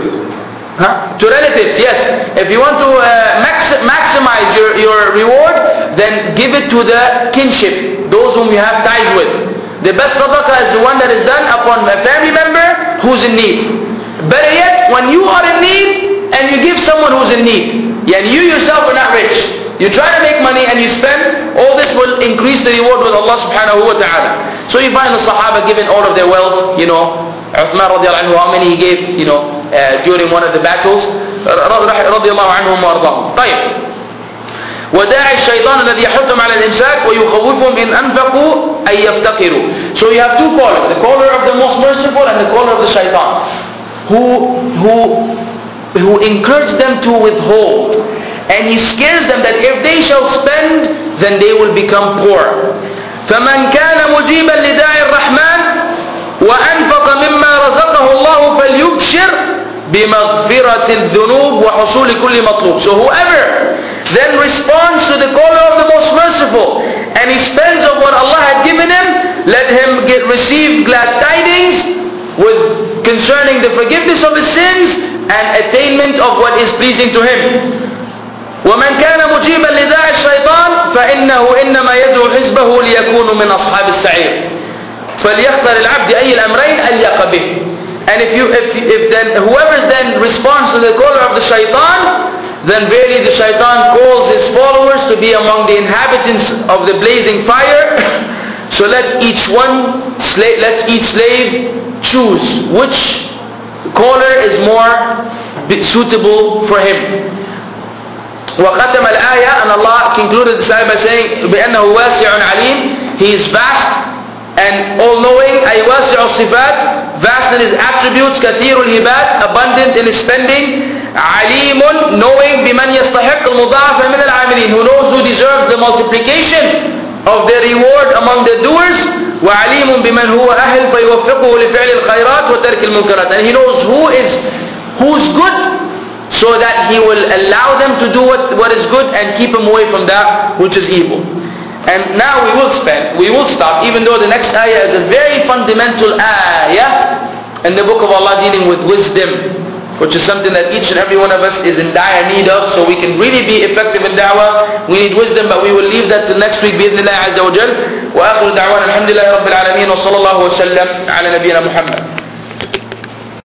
Huh? To relatives, yes. If you want to uh, max maximize your, your reward, then give it to the kinship, those whom you have ties with. The best sadaqah is the one that is done upon a family member who's in need. Better yet, when you are in need and you give someone who's in need, yeah, and you yourself are not rich, you try to make money and you spend, all this will increase the reward with Allah subhanahu wa ta'ala. So you find the Sahaba giving all of their wealth, you know, Uthman radiallahu anhu, how many he gave, you know, uh, during one of the battles, radiallahu anhum wa ardahum. طيب. وداعي الشيطان الذي يحثهم على الإمساك ويخوفهم إن أنفقوا أن يفتقروا. So you have two callers, the caller of the most merciful and the caller of the shaitan, who, who, who encourage them to withhold. And he scares them that if they shall spend, then they will become poor. فمن كان مجيبا لداعي الرحمن وأنفق مما رزقه الله فليبشر بمغفرة الذنوب وحصول كل مطلوب. So whoever then responds to the caller of the most merciful and he spends of what Allah had given him, let him get receive glad tidings with concerning the forgiveness of his sins and attainment of what is pleasing to him. ومن كان مجيبا لداعي الشيطان فإنه إنما يدعو حزبه ليكونوا من أصحاب السعير. فليختار العبد أي الأمرين أليق به. And if you, if, if then whoever then responds to the caller of the shaitan, then verily the shaitan calls his followers to be among the inhabitants of the blazing fire. So let each one, let each slave choose which caller is more suitable for him. وختم الآية, and Allah concluded the ayah by saying بأنه واسع عليم, He is vast and all-knowing. أي واسع الصفات, vast in His attributes, كثير الهبات, abundant in His spending, عليم, knowing بمن يستحق المضاعفة من العاملين, who knows who deserves the multiplication of their reward among the doers, وعليم بمن هو أهل فيوفقه لفعل الخيرات وترك المنكرات, and He knows who is who's good, so that He will allow them to do what, what is good and keep them away from that which is evil. And now we will spend, we will stop, even though the next ayah is a very fundamental ayah in the book of Allah dealing with wisdom, which is something that each and every one of us is in dire need of, so we can really be effective in da'wah. We need wisdom, but we will leave that till next week بإذن الله عز وجل. وآخر دعوانا الحمد لله رب العالمين وصلى الله وسلم على نبينا محمد.